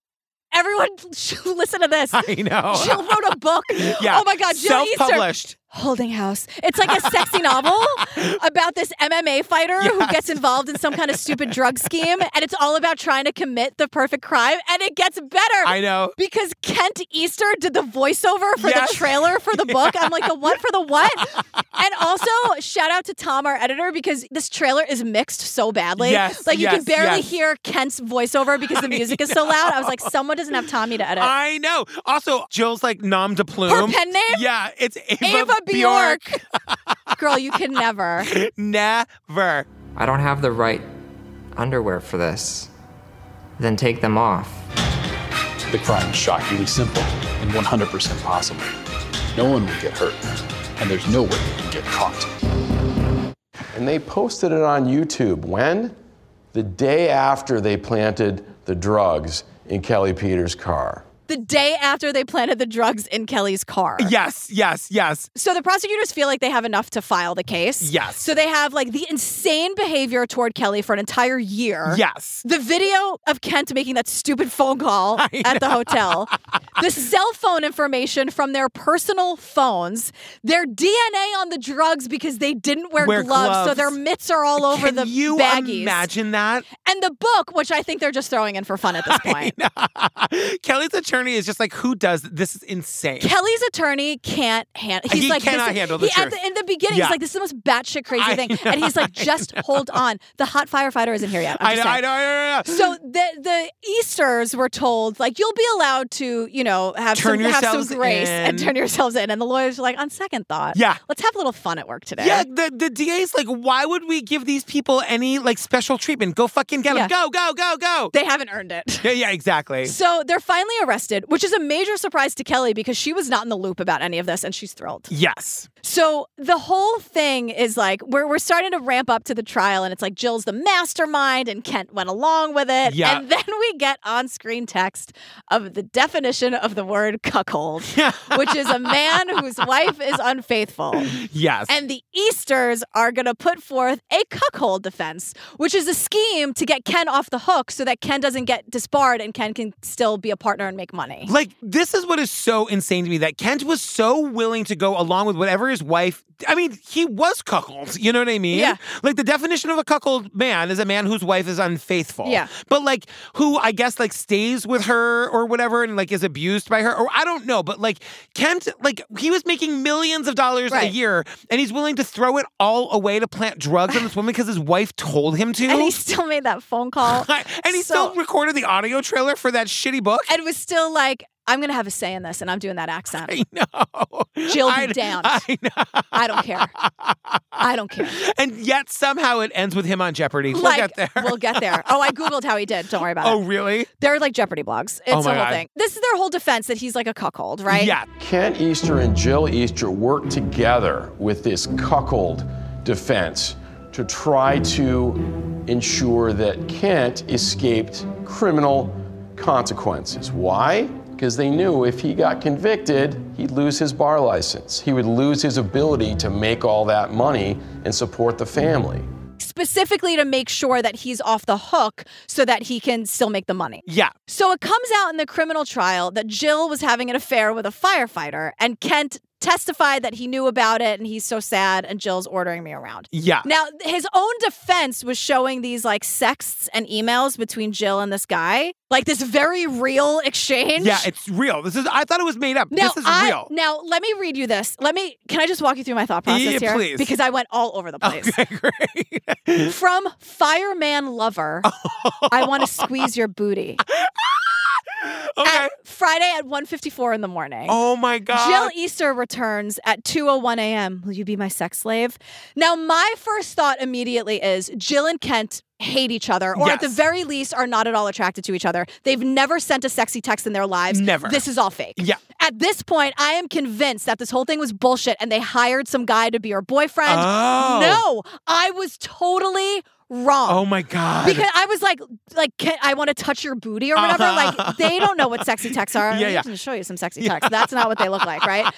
Everyone listen to this. I know. Jill wrote a book. Yeah. Oh my God, Jill Easter. Self-published. Holding House. It's like a sexy novel about this MMA fighter who gets involved in some kind of stupid drug scheme, and it's all about trying to commit the perfect crime, and it gets better. I know. Because Kent Easter did the voiceover for the trailer for the book. I'm like, the what for the what? And also, shout out to Tom, our editor, because this trailer is mixed so badly. Yes, like, you can yes, barely yes. hear Kent's voiceover because the music is so loud. I was like, someone doesn't have Tommy to edit. I know. Also, Jill's like nom de plume. Her pen name? Yeah, it's Ava Bjork. Girl, you can never. Never. I don't have the right underwear for this. Then take them off. The crime is shockingly simple and 100% possible. No one will get hurt, and there's no way they can get caught. And they posted it on YouTube. When? The day after they planted the drugs in Kelly Peters' car. The day after they planted the drugs in Kelly's car. Yes. So the prosecutors feel like they have enough to file the case. Yes. So they have like the insane behavior toward Kelly for an entire year. Yes. The video of Kent making that stupid phone call at the hotel. The cell phone information from their personal phones. Their DNA on the drugs because they didn't wear gloves. So their mitts are all over the baggies. Can you imagine that? And the book, which I think they're just throwing in for fun at this point. Kelly's attorney is just like, who does this? Is insane. Kelly's attorney can't handle. He's he like, cannot handle the truth. In the beginning, he's like, this is the most batshit crazy thing, and he's like, just hold on. The hot firefighter isn't here yet. I know. So the Easters were told, like, you'll be allowed to, have some grace and turn yourselves in. And the lawyers were like, on second thought, let's have a little fun at work today. Yeah, the DA's like, why would we give these people any like special treatment? Go fucking get them. Go. They haven't earned it. Yeah, exactly. So they're finally arrested, which is a major surprise to Kelly because she was not in the loop about any of this, and she's thrilled. Yes. So the whole thing is like, we're starting to ramp up to the trial, and it's like Jill's the mastermind, and Kent went along with it. Yeah. And then we get on-screen text of the definition of the word cuckold, which is a man whose wife is unfaithful. Yes. And the Easters are going to put forth a cuckold defense, which is a scheme to get Ken off the hook so that Ken doesn't get disbarred and Ken can still be a partner and make money. Like, this is what is so insane to me, that Kent was so willing to go along with whatever his wife... I mean, he was cuckold. You know what I mean? Yeah. Like, the definition of a cuckold man is a man whose wife is unfaithful. Yeah. But, like, who, I guess, like, stays with her or whatever and, like, is abused by her. Or I don't know. But, like, Kent, like, he was making millions of dollars a year, and he's willing to throw it all away to plant drugs on this woman because his wife told him to. And he still made that phone call. And he still recorded the audio trailer for that shitty book. And was still like, I'm going to have a say in this, and I'm doing that accent. I know. Jill be damned. I know. I don't care. I don't care. And yet somehow it ends with him on Jeopardy. We'll get there. We'll get there. Oh, I Googled how he did. Don't worry about it. Oh, really? They're like Jeopardy blogs. It's my the whole God. thing. This is their whole defense that he's like a cuckold, right? Yeah. Kent Easter and Jill Easter worked together with this cuckold defense to try to ensure that Kent escaped criminal consequences. Why? Because they knew if he got convicted, he'd lose his bar license. He would lose his ability to make all that money and support the family. Specifically to make sure that he's off the hook so that he can still make the money. Yeah. So it comes out in the criminal trial that Jill was having an affair with a firefighter, and Kent testified that he knew about it and he's so sad and Jill's ordering me around. Yeah. Now, his own defense was showing these like sexts and emails between Jill and this guy. Like this very real exchange. Yeah, it's real. I thought it was made up. This is real. Now, let me read you this. Can I just walk you through my thought process here? Please. Because I went all over the place. Okay, great. From Fireman Lover, I want to squeeze your booty. Okay. Friday at 1:54 in the morning. Oh my God. Jill Easter returns at 2:01 a.m. Will you be my sex slave? Now, my first thought immediately is Jill and Kent hate each other, or at the very least are not at all attracted to each other. They've never sent a sexy text in their lives. Never. This is all fake. Yeah. At this point, I am convinced that this whole thing was bullshit and they hired some guy to be her boyfriend. Oh. No, I was totally wrong. Oh my God. Because I was like, I want to touch your booty or whatever. Like, they don't know what sexy texts are. Yeah. I can show you some sexy texts. That's not what they look like, right?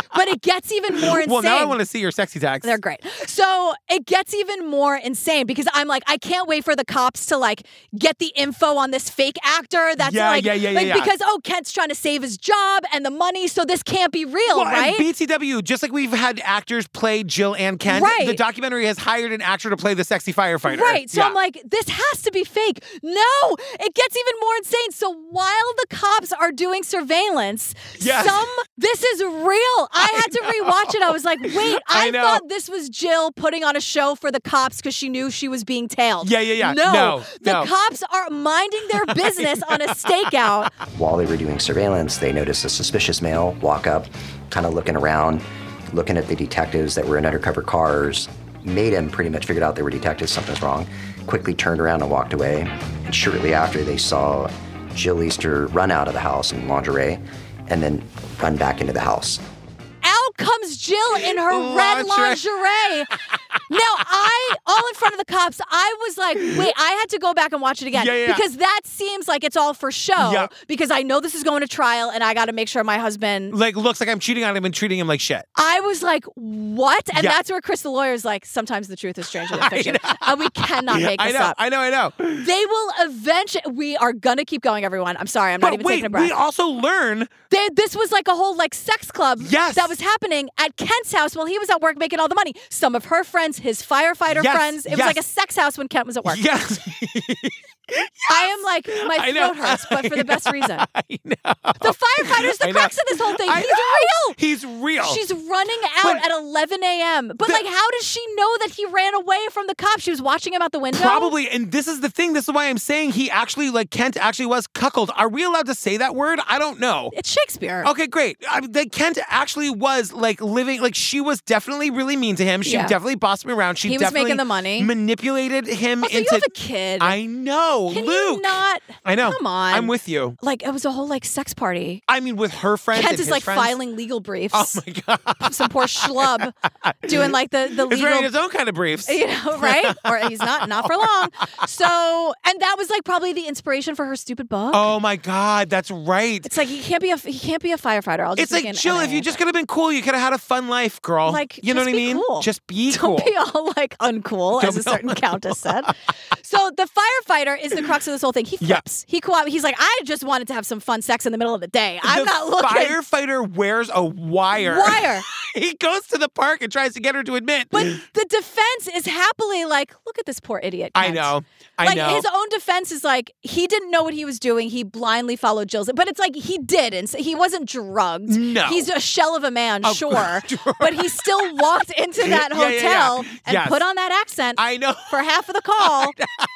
But it gets even more insane. Well, now I want to see your sexy texts. They're great. So it gets even more insane because I'm like, I can't wait for the cops to like get the info on this fake actor. That's because Kent's trying to save his job and the money, so this can't be real, right? And BTW, just like we've had actors play Jill and Kent, the documentary has hired an actor to play the sexy firefighter. Right. So I'm like, this has to be fake. No, it gets even more insane. So while the cops are doing surveillance, this is real. I had to rewatch it. I was like, wait, I thought this was Jill putting on a show for the cops because she knew she was being tailed. Yeah. No. The cops are minding their business on a stakeout. While they were doing surveillance, they noticed a suspicious male walk up, kind of looking around, looking at the detectives that were in undercover cars. Made him pretty much figured out they were detectives, something's wrong. Quickly turned around and walked away. And shortly after, they saw Jill Easter run out of the house in lingerie and then run back into the house. Out comes Jill in her red lingerie. Now, all in front of the cops, I was like, wait, I had to go back and watch it again. Because that seems like it's all for show. Because I know this is going to trial and I got to make sure my husband... Like, looks like I'm cheating on him and treating him like shit. I was like, what? And that's where Chris the lawyer is like, sometimes the truth is stranger than fiction. And we cannot make this up. I know. They will eventually... We are going to keep going, everyone. I'm sorry, I'm not even taking a breath. We also learn... This was like a whole like sex club that was happening at Kent's house while he was at work making all the money. Some of her friends, his firefighter friends. It was like a sex house when Kent was at work. Yes. I am like, my throat hurts, but for the best reason. I know. The firefighter's the crux of this whole thing. He's real. He's real. She's running out at 11 a.m. But like, how does she know that he ran away from the cops? She was watching him out the window? Probably. And this is the thing. This is why I'm saying Kent actually was cuckolded. Are we allowed to say that word? I don't know. It's Shakespeare. Okay, great. Kent actually was like living, like she was definitely really mean to him. She definitely bossed him around. He was making the money. Manipulated him also, into... you have a kid. I know. Can Luke. you not? I know. Come on. I'm with you. Like, it was a whole like sex party. I mean, with her friends Kent and is his like friends. filing legal briefs. Oh my God. Some poor schlub doing like the legal... He's wearing his own kind of briefs. You know, right? Or he's not for long. So, and that was like probably the inspiration for her stupid book. Oh my God, that's right. It's like he can't be a firefighter. I'll just it's like, Jill, if you just could have been cool, you could have had a fun life, girl. Like, you know what I mean? Cool. Just be cool. Don't be all like uncool, as a certain countess said. So the firefighter is the crux of this whole thing. He flips. He's like, I just wanted to have some fun sex in the middle of the day. I'm not looking. The firefighter wears a wire. He goes to the park and tries to get her to admit. But the defense is happily like, look at this poor idiot. Kent. I know. His own defense is like, he didn't know what he was doing. He blindly followed Jill's. But it's like, he did. And he wasn't drugged. No. He's a shell of a man, sure. But he still walked into that hotel and put on that accent. I know. For half of the call.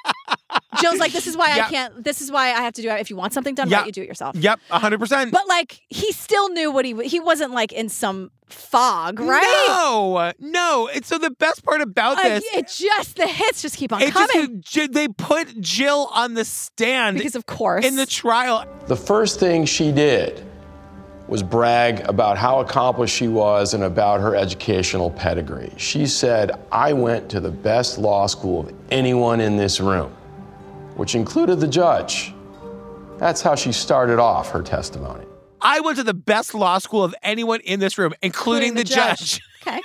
Jill's like, this is why I can't, this is why I have to do it. If you want something done right, you do it yourself. Yep, 100%. But like, he still knew what he wasn't like in some fog, right? No. And so the best part about this... the hits just keep on coming. They put Jill on the stand. Because of course. In the trial. The first thing she did was brag about how accomplished she was and about her educational pedigree. She said, I went to the best law school of anyone in this room, which included the judge. That's how she started off her testimony. I went to the best law school of anyone in this room, including the judge. Okay.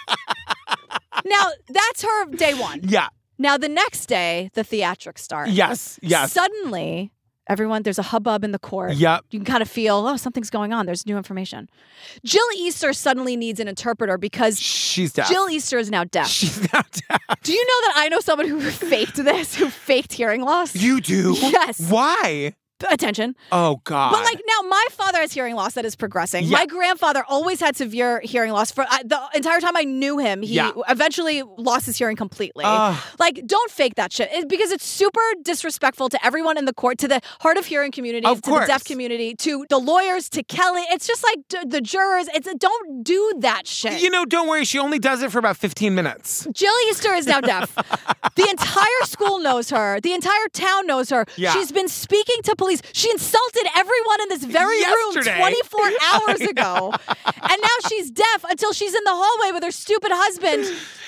Now, that's her day one. Yeah. Now, the next day, the theatrics start. Yes. Suddenly, everyone, there's a hubbub in the court. Yep. You can kind of feel, something's going on. There's new information. Jill Easter suddenly needs an interpreter because she's deaf. Jill Easter is now deaf. She's now deaf. Do you know that I know someone who faked this, who faked hearing loss? You do? Yes. Why? Attention. Oh, God. But like now, my father has hearing loss that is progressing. Yeah. My grandfather always had severe hearing loss. For the entire time I knew him, he eventually lost his hearing completely. Like, don't fake that shit because it's super disrespectful to everyone in the court, to the hard of hearing community, to the deaf community, to the lawyers, to Kelly. It's just like the jurors. Don't do that shit. You know, don't worry. She only does it for about 15 minutes. Jill Easter is now deaf. The entire school knows her. The entire town knows her. Yeah. She's been speaking to police. She insulted everyone in this very room 24 hours ago. And now she's deaf until she's in the hallway with her stupid husband.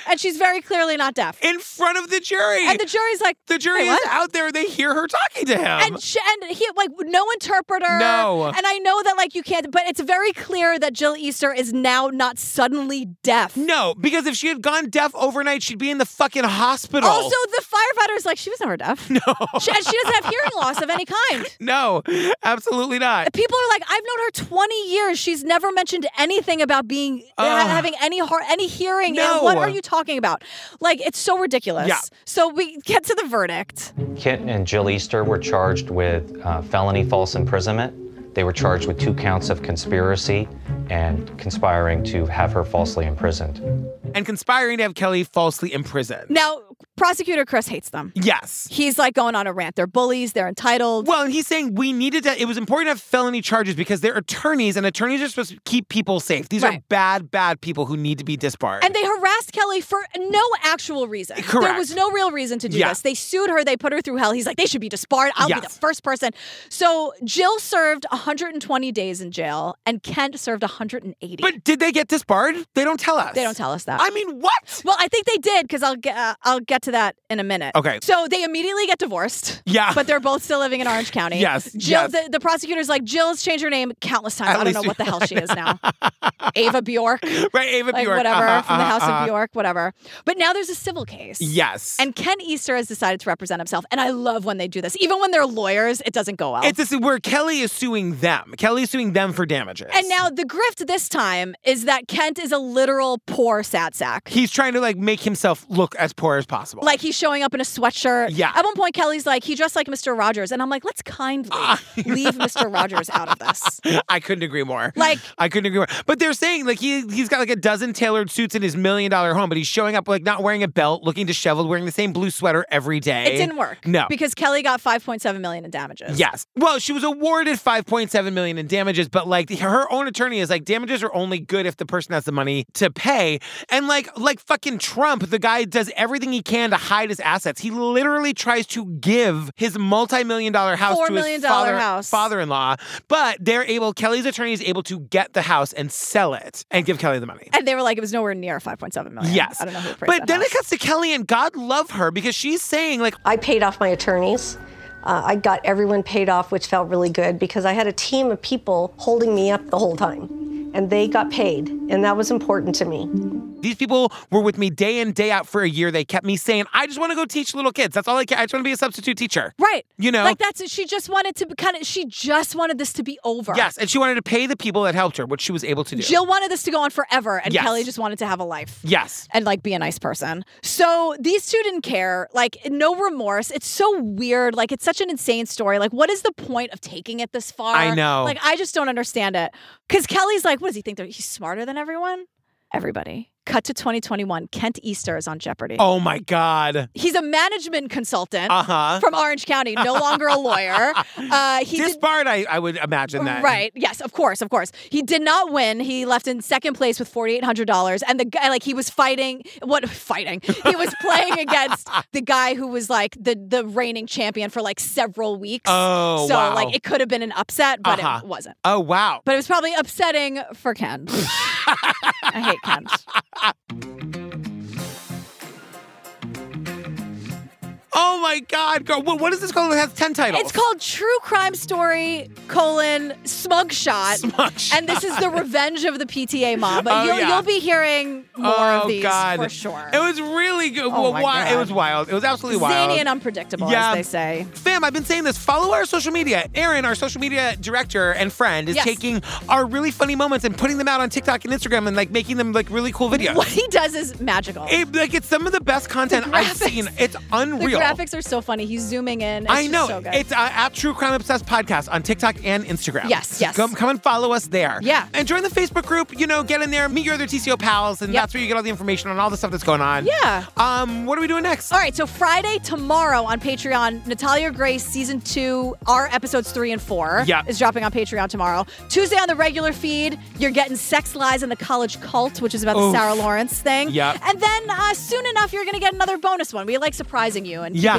And she's very clearly not deaf. In front of the jury. And the jury's like, the jury "Wait, is what?" out there. They hear her talking to him. And he like no interpreter. No. And I know that like you can't, but it's very clear that Jill Easter is now not suddenly deaf. No, because if she had gone deaf overnight, she'd be in the fucking hospital. Also, the firefighter's like, she was never deaf. No. And she doesn't have hearing loss of any kind. No, absolutely not. People are like, I've known her 20 years. She's never mentioned anything about being having any hearing. No. And what are you talking about? Like, it's so ridiculous. Yeah. So we get to the verdict. Kit and Jill Easter were charged with felony false imprisonment. They were charged with 2 counts of conspiracy and conspiring to have her falsely imprisoned. And conspiring to have Kelly falsely imprisoned. Now, prosecutor Chris hates them. Yes. He's like going on a rant. They're bullies. They're entitled. Well, and he's saying it was important to have felony charges because they're attorneys, and attorneys are supposed to keep people safe. These are bad, bad people who need to be disbarred. And they harassed Kelly for no actual reason. Correct. There was no real reason to do this. They sued her. They put her through hell. He's like, they should be disbarred. I'll be the first person. So Jill served 120 days in jail, and Kent served 180. But did they get disbarred? They don't tell us. They don't tell us that. I mean, what? Well, I think they did, because I'll get to that in a minute. Okay. So they immediately get divorced. Yeah. But they're both still living in Orange County. Yes. Jill, the prosecutor's like, Jill's changed her name countless times. I don't know what the hell she is now. Ava Bjork. Right, Ava like, Bjork. Whatever, from the House of Bjork, whatever. But now there's a civil case. Yes. And Ken Easter has decided to represent himself. And I love when they do this. Even when they're lawyers, it doesn't go well. It's this where Kelly is suing them. Kelly is suing them for damages. And now the grift this time is that Kent is a literal poor sad sack. He's trying to like make himself look as poor as possible. Like he's showing up in a sweatshirt. Yeah. At one point, Kelly's like, he dressed like Mr. Rogers. And I'm like, let's kindly leave Mr. Rogers out of this. I couldn't agree more. Like, I couldn't agree more. But they're saying like he's got like a dozen tailored suits in his $1 million home, but he's showing up like not wearing a belt, looking disheveled, wearing the same blue sweater every day. It didn't work. No. Because Kelly got $5.7 million in damages. Yes. Well, she was awarded $5.7 million in damages, but like her own attorney is like, damages are only good if the person has the money to pay. And like fucking Trump, the guy does everything he can to hide his assets. He literally tries to give his multi-million-dollar house $4 to million his father-in-law, but Kelly's attorney is able to get the house and sell it and give Kelly the money. And they were like, it was nowhere near $5.7 million. Yes. I don't know who appraised But that then house. it cuts to Kelly, and God love her, because she's saying like, I paid off my attorneys. I got everyone paid off, which felt really good because I had a team of people holding me up the whole time. And they got paid, and that was important to me. These people were with me day in, day out for a year. They kept me saying, I just want to go teach little kids. That's all I care. I just want to be a substitute teacher. Right. You know? Like she just wanted this to be over. Yes, and she wanted to pay the people that helped her, which she was able to do. Jill wanted this to go on forever, and Yes. Kelly just wanted to have a life. Yes. And like be a nice person. So these two didn't care. Like no remorse. It's so weird. Like it's such an insane story. Like what is the point of taking it this far? I know. Like I just don't understand it. Because Kelly's like, what does he think? He's smarter than everyone? Everybody. Cut to 2021. Kent Easter is on Jeopardy. Oh my God. He's a management consultant Uh-huh. from Orange County, no longer a lawyer. Disbarred, I would imagine that. Right. Yes, of course. He did not win. He left in second place with $4,800. And the guy, like, he was fighting. He was playing against the guy who was like the reigning champion for like several weeks. Oh, so wow. like it could have been an upset, but Uh-huh. it wasn't. Oh, wow. But it was probably upsetting for Ken. I hate Ken. Oh my God, girl. What is this called? It has 10 titles. It's called True Crime Story, Smug Shot. Smug Shot. And this is the revenge of the PTA mob. But Oh, you'll be hearing more of these for sure. It was really good. Oh, my God. It was wild. It was absolutely wild. Zany and unpredictable, as they say. Fam, I've been saying this. Follow our social media. Aaron, our social media director and friend, is taking our really funny moments and putting them out on TikTok and Instagram and like making them like really cool videos. What he does is magical. It's some of the best content I've seen. It's unreal. The graphics are so funny. He's zooming in. It's I know. So good. It's at True Crime Obsessed Podcast on TikTok and Instagram. Yes. Come and follow us there. Yeah. And join the Facebook group. Get in there, meet your other TCO pals, and that's where you get all the information on all the stuff that's going on. Yeah. What are we doing next? All right, so Friday, tomorrow on Patreon, Natalia Grace Season 2, our episodes 3 and 4 is dropping on Patreon tomorrow. Tuesday on the regular feed, you're getting Sex, Lies, and the College Cult, which is about the Sarah Lawrence thing. Yep. And then soon enough, you're going to get another bonus one. We like surprising you and keeping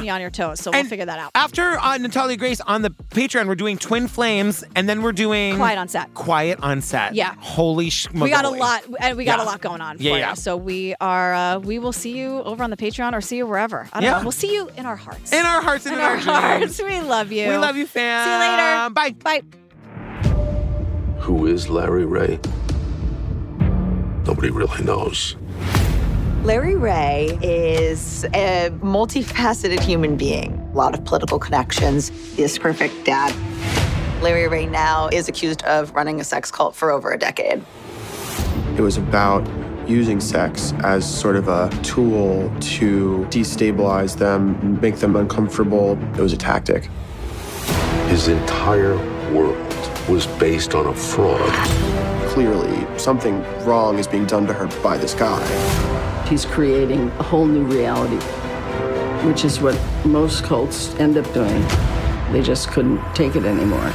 keeping you on your toes, so we'll figure that out. After Natalia Grace on the Patreon, we're doing Twin Flames, and then we're doing Quiet on Set. Quiet on Set. Yeah. Holy We got a lot, and we got a lot going on for Yeah. you. So we are. We will see you over on the Patreon, or see you wherever. I don't know. We'll see you in our hearts. In our hearts and in our hearts. dreams. We love you. We love you, fam. See you later. Bye. Bye. Who is Larry Ray? Nobody really knows. Larry Ray is a multifaceted human being. A lot of political connections. This perfect dad. Larry Ray now is accused of running a sex cult for over a decade. It was about using sex as sort of a tool to destabilize them, make them uncomfortable. It was a tactic. His entire world was based on a fraud. Clearly, something wrong is being done to her by this guy. He's creating a whole new reality, which is what most cults end up doing. They just couldn't take it anymore.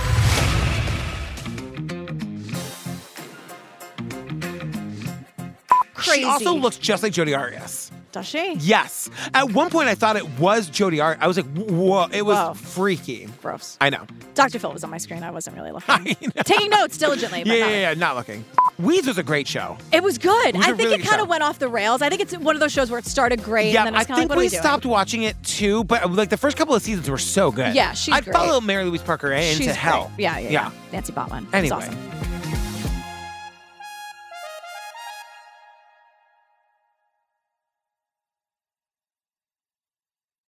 Crazy. She also looks just like Jodi Arias. Does she? Yes. At one point, I thought it was Jodi Arias. I was like, whoa, it was freaky. Gross. I know. Dr. Phil was on my screen. I wasn't really looking. Taking notes diligently. But Yeah, not looking. Weeds was a great show. It was good. It was I a think really it good kind show. of went off the rails. I think it's one of those shows where it started great, Yeah, and then I it's kind of think like, what are we we doing? stopped watching it too, but like the first couple of seasons were so good. Yeah, she's I'd great. follow Mary Louise Parker into She's hell. great. Yeah. Nancy Botwin. Anyway. It's awesome.